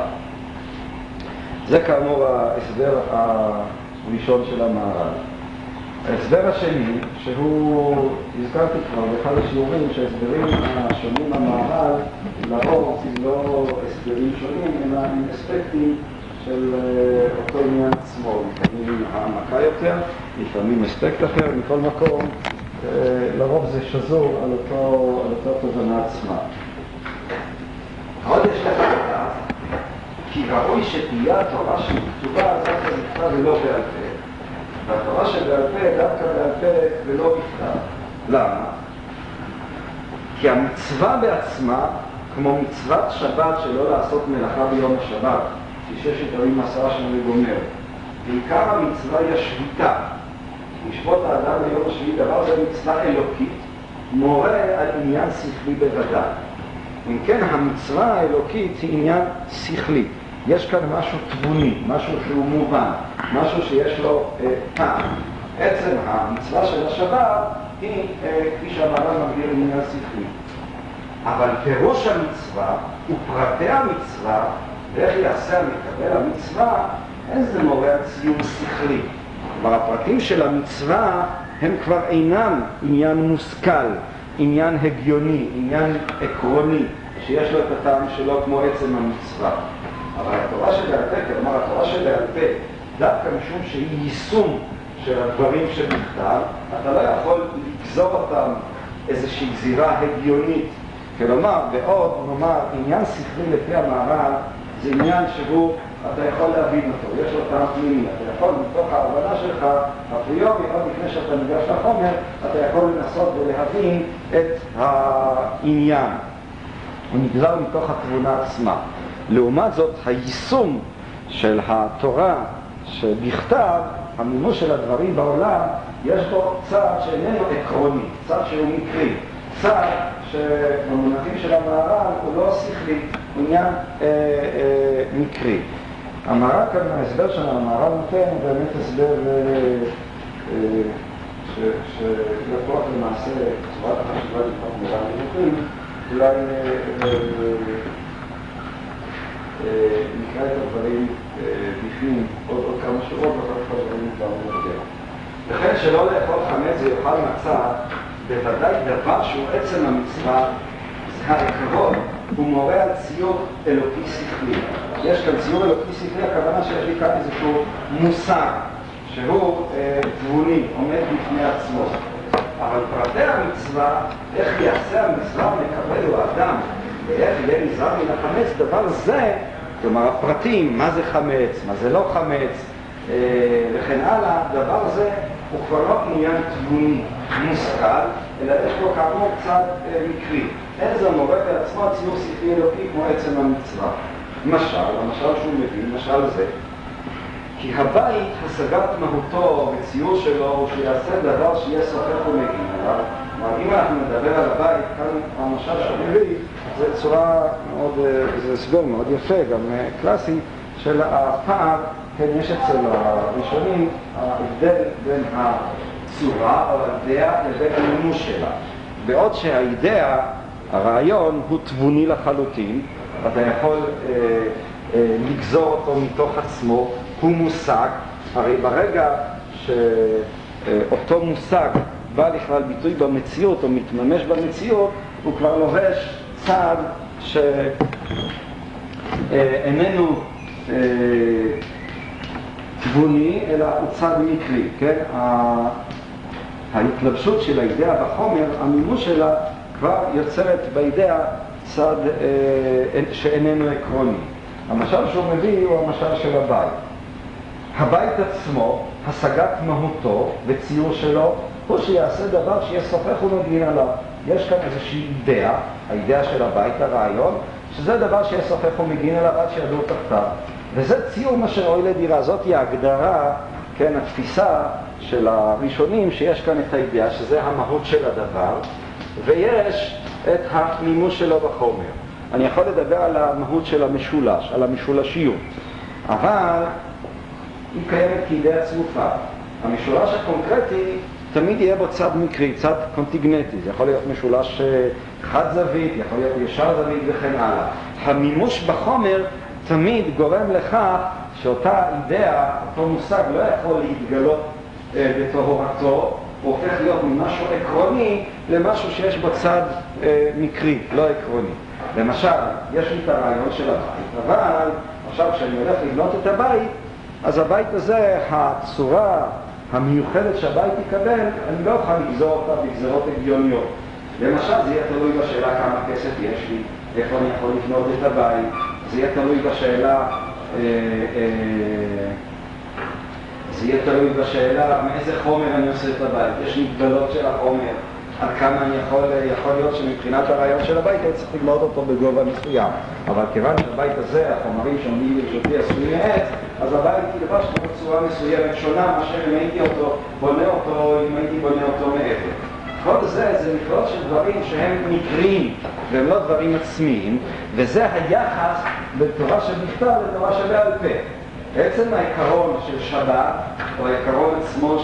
זה כאמור ההסבר הראשון של המהר"ל. ההסבר השני, שהוא, הזכרתי כבר באחד השיעורים, שההסברים השונים המהר"ל לרוב הם לא הסברים שונים, אלא הם אספקטים של אותו עניין עצמו, לפעמים העמקה יותר, לפעמים אספקט אחר, מכל מקום, לרוב זה שזור על אותו תובנה עצמה. עוד יש לך לדעת, כי ראוי שתהיה התורה שכתובה דווקא בכתב ולא בעל פה, והתורה שבעל פה דווקא בעל פה ולא בכתב. למה? כי המצווה בעצמה, כמו מצוות שבת שלא לעשות מלאכה ביום השבת, שששת ימים מעשרה שנה וגומר, בעיקר המצווה היא השביתה. לשבות האדם ביום השביעי, דבר זה מצווה אלוקית, מורה על עניין שכלי בוודאי. אם כן, המצווה האלוקית היא עניין שכלי. יש כאן משהו תבוני, משהו שהוא מובן, משהו שיש לו טעם. עצם המצווה של השבת היא, כפי שהמהר"ל מגדיר, עניין שכלי. אבל פירוש המצווה ופרטי המצווה, ואיך יעשה המקבל המצווה, איזה מורה על ציור שכלי. כלומר, הפרטים של המצווה הם כבר אינם עניין מושכל, עניין הגיוני, עניין עקרוני, שיש לו את הטעם שלו כמו עצם המצווה. אבל התורה שבעל פה, כלומר התורה שבעל פה, דווקא משום שהיא יישום של הדברים שבכתב, אתה לא יכול לגזור אותם איזושהי גזירה הגיונית. כלומר, בעוד נאמר, עניין שכלי לפי המהר"ל זה עניין שהוא, אתה יכול להבין אותו, יש לו טעם פנימי, אתה יכול מתוך ההבנה שלך, הפריורי, עוד לפני שאתה ניגש לחומר, אתה יכול לנסות ולהבין את העניין. הוא נגזר מתוך התבונה עצמה. לעומת זאת, היישום של התורה שבכתב, המימוש של הדברים בעולם, יש בו צד שאיננו עקרוני, צד שהוא מקרי, צד שבמונחים של המהר"ל הוא לא שכלי, הוא עניין מקרי. המהר"ל כאן, ההסבר של המהר"ל נותן הוא באמת הסבר שלקוח למעשה צורת החשיבה לפחות מר"ל דיווחים, אולי נקרא את הדברים בפנים עוד כמה שורות ואחר כך הדברים כבר יותר. לכן שלא לאכול חמץ זה יאכל מצה, בוודאי דבר שהוא עצם המצווה, זה העיקרון, הוא מורה על ציור אלוקי שכלי. יש כאן ציור אלוקי שכלי, הכוונה שיש לי כאן איזשהו מושג שהוא תבוני, עומד בפני עצמו. אבל פרטי המצווה, איך יעשה המצווה מקבל הוא האדם, ואיך יהיה נזהר מן החמץ, דבר זה, כלומר הפרטים, מה זה חמץ, מה זה לא חמץ, וכן הלאה, דבר זה הוא כבר לא עניין תבוני מושכל, אלא יש לו כאמור קצת מקרי. אין זה מורה בעצמו ציור שכלי אלוקי כמו עצם המצווה. המשל שהוא מביא, משל זה, כי הבית, השגת מהותו וציור שלו הוא שיעשה דבר שיהיה סופר ומגיע אליו. אם אנחנו נדבר על הבית, כאן המשל שמביא, זה צורה מאוד, זה הסבר מאוד יפה, גם קלאסי, של הפער, כן, יש אצל הראשונים, ההבדל בין הצורה או האידאה לבין המימוש שלה. בעוד שהאידאה, הרעיון, הוא תבוני לחלוטין, אתה יכול לגזור אותו מתוך עצמו, הוא מושג, הרי ברגע שאותו מושג בא לכלל ביטוי במציאות או מתממש במציאות, הוא כבר לובש צד שאיננו תבוני, אלא הוא צד מקרי, כן? ההתלבשות של האידאה בחומר, המימוש שלה כבר יוצרת באידאה צד שאיננו עקרוני. המשל שהוא מביא הוא המשל של הבית. הבית עצמו, השגת מהותו וציור שלו, הוא שיעשה דבר שיהיה שוחך ומגין עליו. יש כאן איזושהי אידאה, האידאה של הבית, הרעיון, שזה דבר שיהיה שוחך ומגין עליו עד שידור תחתיו. וזה ציור מה שראוי לדירה, זאת היא ההגדרה, כן, התפיסה של הראשונים, שיש כאן את האידאה, שזה המהות של הדבר, ויש את המימוש שלו בחומר. אני יכול לדבר על המהות של המשולש, על המשולשיות, אבל היא קיימת כאידאה צרופה. המשולש הקונקרטי תמיד יהיה בו צד מקרי, צד קונטיגנטי, זה יכול להיות משולש חד זווית, יכול להיות ישר זווית וכן הלאה. המימוש בחומר תמיד גורם לכך שאותה אידאה, אותו מושג לא יכול להתגלות בטהורתו, הוא הופך להיות ממשהו עקרוני למשהו שיש בו צד מקרי, לא עקרוני. למשל, יש לי את הרעיון של הבית, אבל עכשיו כשאני הולך לבנות את הבית, אז הבית הזה, הצורה המיוחדת שהבית יקבל, אני לא אוכל לגזור אותה בגזרות הגיוניות. למשל, זה יהיה תלוי בשאלה כמה כסף יש לי, איפה אני יכול לבנות את הבית, זה יהיה תלוי בשאלה מאיזה חומר אני עושה את הבית. יש מגבלות של החומר, על כמה אני יכול להיות שמבחינת הרעיון של הבית אני צריך לגמור אותו בגובה מסוים. אבל כיוון שהבית הזה, החומרים שעומדים לרשותי עשויים מעץ, אז הבית ילבש בצורה מסוימת שונה מאשר אם הייתי בונה אותו מעבר. כל זה מכלול של דברים שהם מקריים והם לא דברים עצמיים, וזה היחס בין תורה שבכתב לתורה שבעל פה. בעצם העיקרון של שבת, או העיקרון עצמו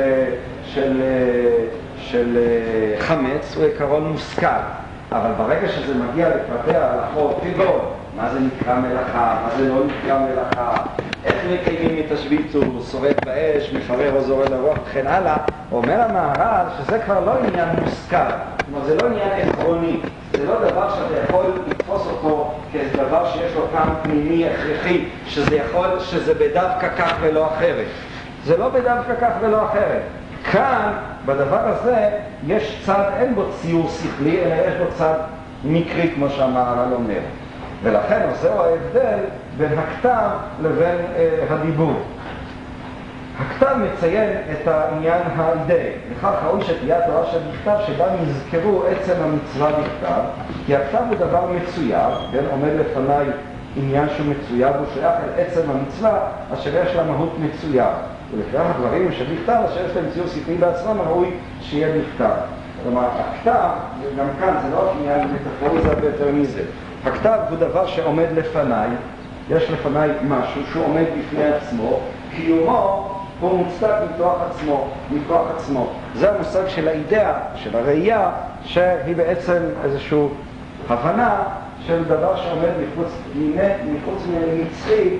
של חמץ, הוא עיקרון מושכל. אבל ברגע שזה מגיע לפרטי ההלכות, כגון, מה זה נקרא מלאכה, מה זה לא נקרא מלאכה, איך מקיימים את השביתות, שורט באש, מפרר או זורק לרוח וכן הלאה, אומר המהר"ל שזה כבר לא עניין מושכל, כלומר זה לא עניין עקרוני, זה לא דבר שאתה יכול לתפוס אותו כדבר שיש לו טעם פנימי הכרחי, שזה בדווקא כך ולא אחרת. זה לא בדווקא כך ולא אחרת. כאן, בדבר הזה, יש צד, אין בו ציור שכלי, אלא יש בו צד מקרי, כמו שהמהר"ל אומר. ולכן זהו ההבדל בין הכתב לבין הדיבור. הכתב מציין את העניין האידאי, לכך ראוי שתהיה התורה שבכתב שבה נזכרו עצם המצווה בכתב, כי הכתב הוא דבר מצויר, כן? עומד לפניי עניין שהוא מצויר, הוא שייך אל עצם המצווה אשר יש לה מהות מצויר. ולכך הדברים שבכתב אשר יש להם ציור שכלי בעצמם ראוי שיהיה בכתב. כלומר, הכתב, גם כאן זה לא עניין מטאפורי, זה הרבה יותר מזה. הכתב הוא דבר שעומד לפניי, יש לפניי משהו שהוא עומד בפני עצמו, קיומו הוא מוצדק מכוח עצמו. זה המושג של האידאה, של הראייה, שהיא בעצם איזושהי הבנה של דבר שעומד מחוץ ממצרי,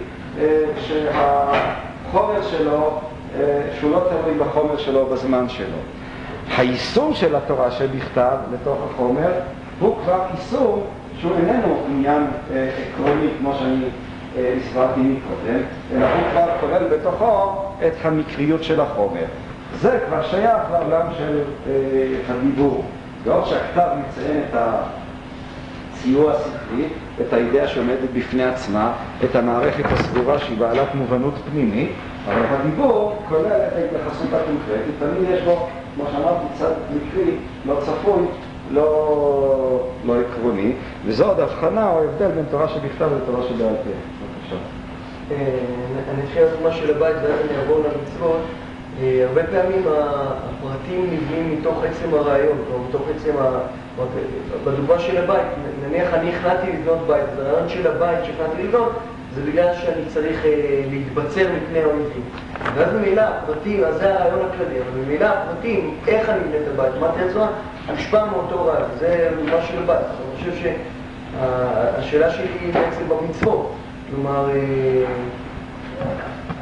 שהחומר שלו, שהוא לא תלוי בחומר שלו בזמן שלו. היישום של התורה שבכתב לתוך החומר הוא כבר יישום שהוא איננו עניין עקרוני כמו שאני הסברתי מקודם, אלא הוא כבר כולל בתוכו את המקריות של החומר. זה כבר שייך לעולם של הדיבור. ועוד שהכתב מציין את הציור השכלי, את האידאה שעומדת בפני עצמה, את המערכת הסגורה שהיא בעלת מובנות פנימית, אבל הדיבור כולל את ההתייחסות הקונקרטית, תמיד יש בו, כמו שאמרתי, צד מקרי, לא צפוי, לא עקרוני, וזו עוד הבחנה או הבדל בין תורה שבכתב לתורה שבעל פה. בבקשה. אני אתחיל לדוגמה של הבית ואז אני אעבור למצוות. הרבה פעמים הפרטים נבנים מתוך עצם הרעיון, או מתוך עצם בדוגמה של הבית. נניח אני החלטתי לבנות בית, הרעיון של הבית שהחלטתי לבנות זה בגלל שאני צריך להתבצר מפני האויבים. ואז במילה הפרטים, אז זה הרעיון הכללי, אבל במילה הפרטים, איך אני מבנה את הבית, מה תעזור, השפעה מאותו רעיון, זה דוגמה של הבית. אני חושב שהשאלה שלי היא בעצם במצוות, כלומר,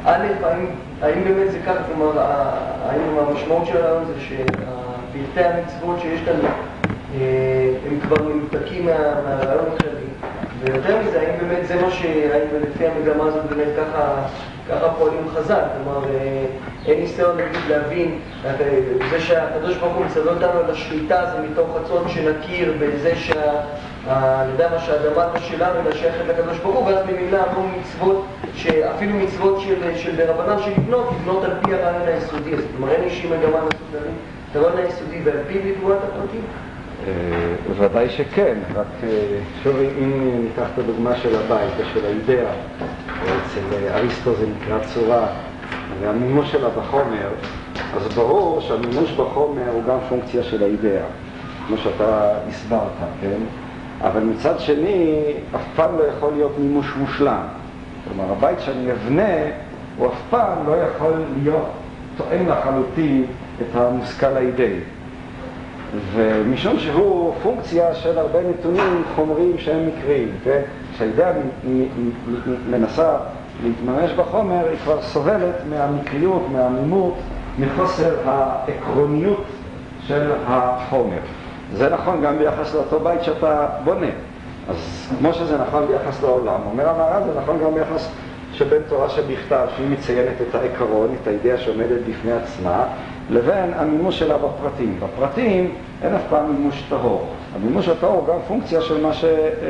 א', האם באמת זה כך, כלומר, האם המשמעות של הרעיון זה שפרטי המצוות שיש לנו הם כבר מנותקים מהרעיון הכללי, ויותר מזה, האם באמת זה מה שהאם לפי המגמה הזאת באמת ככה פועלים חז"ל, כלומר, אין ניסיון להבין, זה שהקדוש ברוך הוא מצווה אותנו על השליטה זה מתוך רצון שנכיר בזה שהאדמה שלנו אלא שייכת לקדוש ברוך הוא, ואז ממילא המון מצוות, אפילו מצוות של דרבנן לבנות על פי הרעיון היסודי הזה, כלומר אין אישי מגמה לעשות להבין את הרעיון היסודי ועל פי לתבואת הפרטים? ודאי שכן, רק שוב אם ניקח את הדוגמה של הבית ושל האידאה, אצל אריסטו זה נקרא צורה, והמימוש שלה בחומר, אז ברור שהמימוש בחומר הוא גם פונקציה של האידאה, כמו שאתה הסברת, כן? אבל מצד שני, אף פעם לא יכול להיות מימוש מושלם. כלומר, הבית שאני אבנה, הוא אף פעם לא יכול להיות תואם לחלוטין את המושכל האידאי. ומשום שהוא פונקציה של הרבה נתונים חומריים שהם מקריים, כן? כשהאידאה מנסה להתממש בחומר, היא כבר סובלת מהמקריות, מהעמימות, מחוסר העקרוניות של החומר. זה נכון גם ביחס לאותו בית שאתה בונה. אז כמו שזה נכון ביחס לעולם, אומר המהר"ל, זה נכון גם ביחס שבין תורה שבכתב, שהיא מציינת את העיקרון, את האידאה שעומדת בפני עצמה, לבין המימוש שלה בפרטים. בפרטים אין אף פעם מימוש טהור. המימוש הטהור הוא גם פונקציה של מה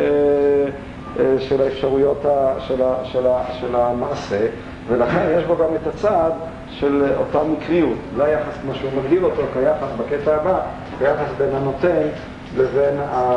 של האפשרויות של המעשה, ולכן יש בו גם את הצעד של אותה מקריות, לא יחס כמו שהוא מגדיר אותו כיחס בקטע הבא, כיחס בין הנותן לבין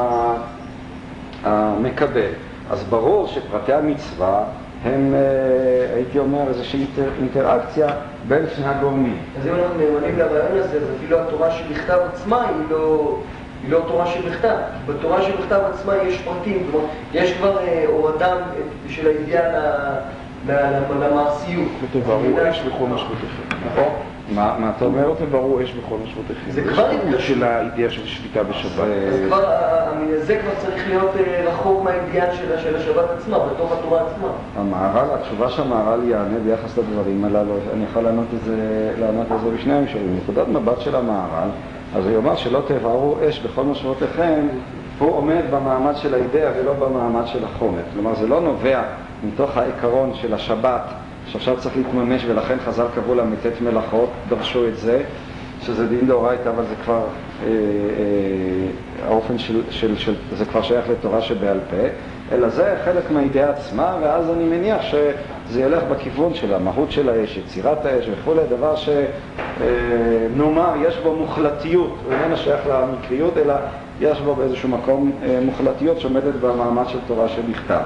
המקבל. אז ברור שפרטי המצווה הם, הייתי אומר, איזושהי אינטראקציה בין שני הגורמים. אז אם אנחנו נאמנים לרעיון הזה, אז אפילו התורה שבכתב עצמה היא לא תורה שבכתב. בתורה שבכתב עצמה יש פרטים, כלומר, יש כבר הורדה של הידיעה למעשיות. ותברו אש בכל משפטיכם. נכון? מה אתה אומר? תברו אש בכל משפטיכם. זה כבר התפקיד של הידיעה של שליטה בשבת. זה כבר צריך להיות רחוק מהידיעה של השבת עצמה, בתוך התורה עצמה. המהר"ל, התשובה שהמהר"ל יענה ביחס לדברים הללו, אני יכול לענות על זה בשני המישורים. נקודת מבט של המהר"ל, אז הוא יאמר שלא תבערו אש בכל משמעותיכם, הוא עומד במעמד של האידאה ולא במעמד של החומר. כלומר, זה לא נובע מתוך העיקרון של השבת, שעכשיו צריך להתממש, ולכן חז"ל קבעו למתת מלאכות, דרשו את זה, שזה דין דאורייתא, אבל זה כבר האופן זה כבר שייך לתורה שבעל פה, אלא זה חלק מהאידאה עצמה, ואז אני מניח שזה ילך בכיוון של המהות של האש, יצירת האש וכו', דבר שנאמר, יש בו מוחלטיות, הוא איננה שייך למקריות, אלא יש בו באיזשהו מקום מוחלטיות שעומדת במעמד של תורה שבכתב.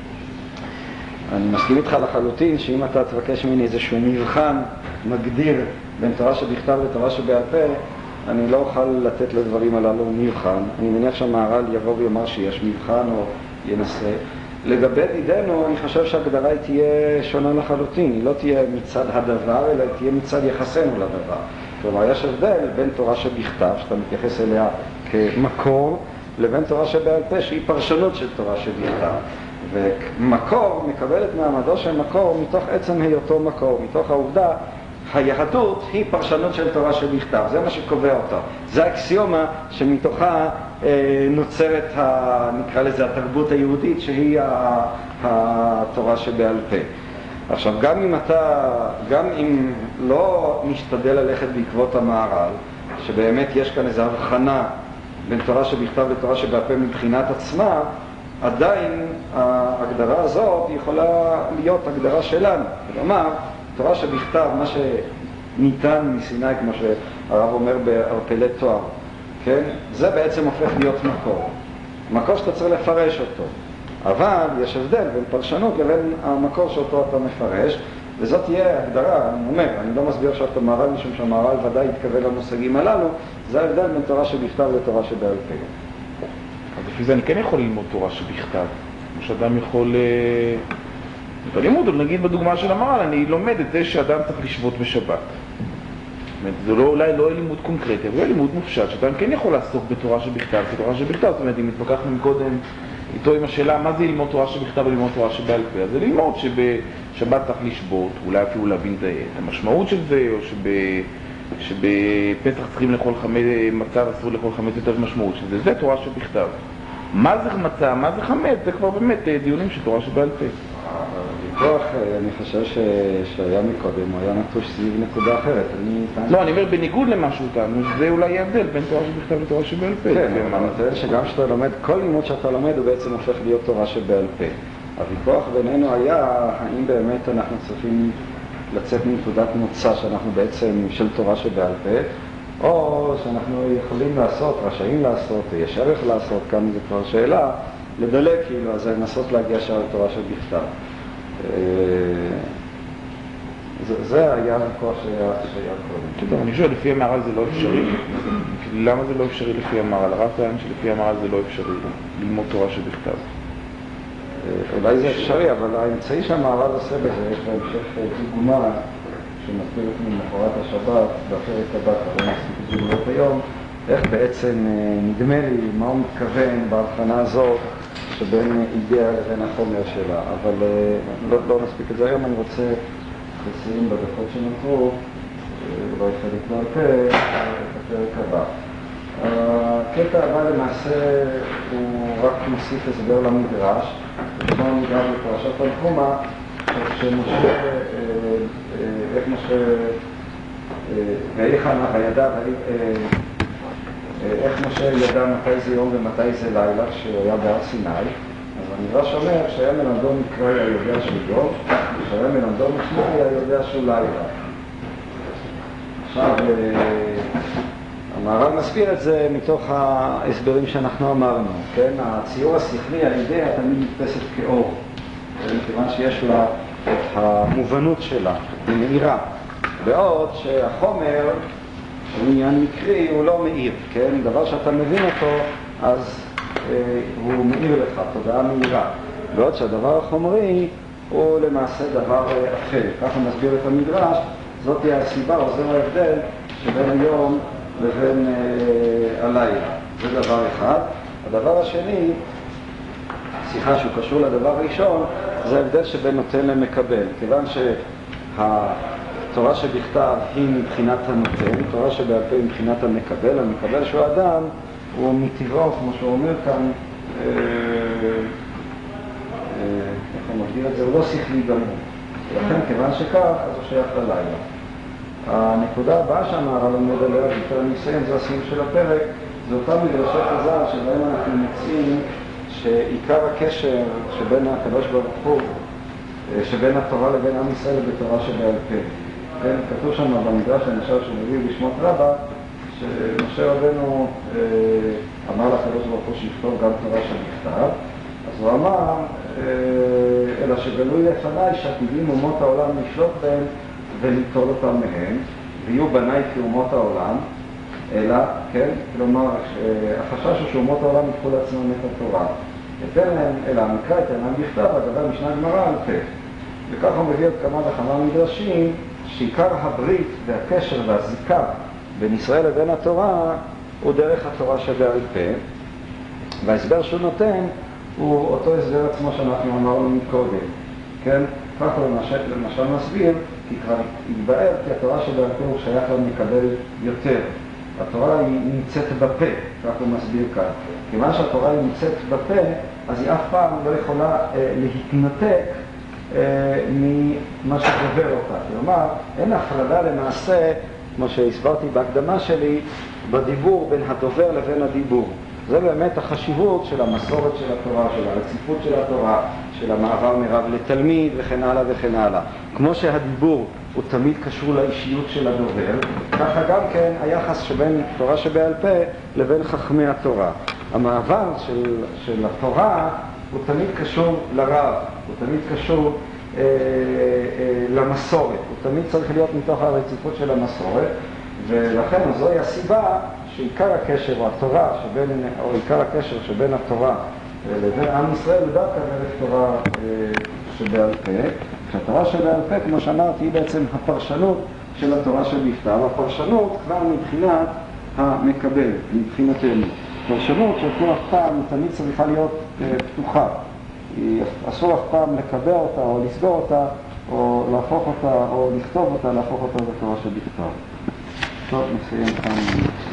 אני מסכים איתך לחלוטין שאם אתה תבקש ממני איזשהו מבחן מגדיר בין תורה שבכתב לתורה שבעל פה, אני לא אוכל לתת לדברים הללו מבחן. אני מניח שהמהר"ל יבוא ויאמר שיש מבחן או ינסה. לגבי דידנו, אני חושב שההגדרה היא תהיה שונה לחלוטין. היא לא תהיה מצד הדבר, אלא תהיה מצד יחסנו לדבר. כלומר, יש הבדל בין תורה שבכתב, שאתה מתייחס אליה כמקור, לבין תורה שבעל פה, שהיא פרשנות של תורה שבכתב. ומקור מקבלת מעמדו של מקור מתוך עצם היותו מקור, מתוך העובדה, היהדות היא פרשנות של תורה שבכתב, זה מה שקובע אותה. זה האקסיומה שמתוכה נוצרת, נקרא לזה, התרבות היהודית, שהיא התורה שבעל פה. עכשיו, גם אם לא נשתדל ללכת בעקבות המהר"ל, שבאמת יש כאן איזו הבחנה בין תורה שבכתב לתורה שבעל פה מבחינת עצמה, עדיין ההגדרה הזאת יכולה להיות הגדרה שלנו. כלומר, תורה שבכתב, מה שניתן מסיני, כמו שהרב אומר בערפלי תואר, כן? זה בעצם הופך להיות מקור. מקור שאתה צריך לפרש אותו. אבל יש הבדל בין פרשנות לבין המקור שאותו אתה מפרש, וזאת תהיה הגדרה, אני אומר, אני לא מסביר עכשיו את המהר"ל, משום שהמהר"ל ודאי יתכוון למושגים הללו, זה ההבדל בין תורה שבכתב לתורה שבעל פה. אז לפי זה אני כן יכול ללמוד תורה שבכתב. כמו שאדם יכול... בלימוד, נגיד בדוגמה של המהר"ל, אני לומד את זה שאדם צריך לשבות בשבת. זה אולי לא לימוד קונקרטי, אבל זה לימוד מופשט, שאדם כן יכול לעסוק בתורה שבכתב, בתורה שבכתב. זאת אומרת, אם התווכחנו קודם איתו עם השאלה מה זה ללמוד תורה שבכתב וללמוד תורה שבעל פה. אז זה ללמוד שבשבת צריך לשבות, אולי אפילו להבין את המשמעות של זה, או שבפסח צריכים לאכול חמץ, מצה אסור לאכול חמץ יותר משמעות של זה. זה תורה שבכתב. מה זה מצה, מה זה חמץ, זה כבר באמת דיונים של תורה שבעל פה. הוויכוח, אני חושב שהיה מקודם, הוא היה נטוש סביב נקודה אחרת. לא, אני אומר בניגוד למשהו טענו, שזה אולי ההבדל בין תורה שבכתב לתורה שבעל פה. כן, אבל אני טוען שגם שאתה לומד, כל לימוד שאתה לומד הוא בעצם הופך להיות תורה שבעל פה. הוויכוח בינינו היה האם באמת אנחנו צריכים לצאת מנקודת מוצא שאנחנו בעצם של תורה שבעל פה, או שאנחנו יכולים לעשות, רשאים לעשות, יש ערך לעשות, כאן זה כבר שאלה, לדלק כאילו, אז לנסות להגיע שם לתורה שבכתב. זה היה הכוח שהיה קודם. אני חושב, לפי המהר"ל זה לא אפשרי. למה זה לא אפשרי לפי המהר"ל? הרב טוען שלפי המהר"ל זה לא אפשרי ללמוד תורה שבכתב. אולי זה אפשרי, אבל האמצעי שהמהר"ל עושה בזה, יש בהמשך דוגמה שמסביר את ממחרת השבת, בפרק הבא, כבר נספיק את זה היום, איך בעצם נדמה לי מה הוא מתכוון בהבחנה הזאת שבין אידאה לבין החומר שלה, אבל לא נספיק את זה היום. אני רוצה לסיים בדקות שנותרו, אולי חלק בעל פה, את הפרק הבא. הקטע הבא למעשה הוא רק מוסיף הסבר למדרש, כמו המדרש בפרשת תנחומא, איך משה, איך משה ידע מתי זה יום ומתי זה לילה כשהיה בהר סיני. אז המדרש אומר שהיה מלמדו מקרא היה יודע שהוא יום, כשהיה מלמדו משמע היה יודע שהוא לילה. עכשיו, המהר"ל מסביר את זה מתוך ההסברים שאנחנו אמרנו, כן? הציור השכלי, האידאה תמיד נתפסת כאור, מכיוון שיש לה את המובנות שלה, היא מאירה. בעוד שהחומר, שהוא עניין מקרי, הוא לא מאיר, כן? דבר שאתה מבין אותו, אז הוא מאיר לך, תודעה מאירה. בעוד שהדבר החומרי הוא למעשה דבר אחר. ככה מסביר את המדרש, זאת היא הסיבה, או זה ההבדל שבין היום לבין הלילה. זה דבר אחד. הדבר השני, שיחה שהוא קשור לדבר הראשון, זה ההבדל שבין נותן למקבל. כיוון שהתורה שבכתב היא מבחינת הנותן, תורה שבעל פה היא מבחינת המקבל. המקבל שהוא אדם, הוא מטבעו, כמו שהוא אומר כאן, איך הוא מגדיר את זה, הוא לא שכלי גמור. ולכן, כיוון שכך, אז הוא שייך ללילה. הנקודה הבאה שהמהר"ל לומד עליה, יותר ניסיון, זה הסיום של הפרק, זה אותם מדרשי חז"ל שבהם אנחנו מוצאים שעיקר הקשר שבין הקדוש ברוך הוא, שבין התורה לבין עם ישראל בתורה שבעל פה. כן, כתוב שם במדרש, למשל, שמביא בשמות רבה, שמשה רבנו אמר לקדוש ברוך הוא שיכתוב גם תורה שבכתב, אז הוא אמר, אלא שגלוי לפניי שעתידים אומות העולם לשלוט בהם וליטול אותם מהם, ויהיו בניי כאומות העולם, אלא, כן, כלומר, החשש הוא שאומות העולם יקחו לעצמם את התורה. יותר להם, אלא המקרא אינם בכתב, אגב משנה גמרא על פה. וכך הוא מביא עוד כמה וכמה מדרשים, שעיקר הברית והקשר והזיקה בין ישראל לבין התורה הוא דרך התורה שבעל פה, וההסבר שהוא נותן הוא אותו הסבר עצמו שאנחנו אמרנו מקודם, כן? כך הוא למשל מסביר, כי כבר התבאר כי התורה שבעל פה הוא שייך למקבל יותר. התורה היא נמצאת בפה, כך הוא מסביר כאן. כיוון שהתורה היא נמצאת בפה, אז היא אף פעם לא יכולה להתנתק ממה שגובר אותה. כלומר, אין הפרדה למעשה, כמו שהסברתי בהקדמה שלי, בדיבור בין הדובר לבין הדיבור. זה באמת החשיבות של המסורת של התורה, של הרציפות של התורה, של המעבר מרב לתלמיד וכן הלאה וכן הלאה. כמו שהדיבור הוא תמיד קשור לאישיות של הדובר, ככה גם כן היחס שבין תורה שבעל פה לבין חכמי התורה. המעבר של התורה הוא תמיד קשור לרב, הוא תמיד קשור למסורת, הוא תמיד צריך להיות מתוך הרציפות של המסורת, ולכן זוהי הסיבה שעיקר הקשר או התורה שבין, או עיקר הקשר שבין התורה לבין עם ישראל הוא דווקא דרך תורה שבעל פה. שהתורה שבעל פה, כמו שאמרתי, היא בעצם הפרשנות של התורה שבכתב, הפרשנות כבר מבחינת המקבל, מבחינתנו. פרשנות של כל אף פעם תמיד צריכה להיות פתוחה. אסור אף פעם לקבע אותה או לסגור אותה או להפוך אותה או לכתוב אותה, להפוך אותה לתורה שבכתב. טוב, נסיים כאן.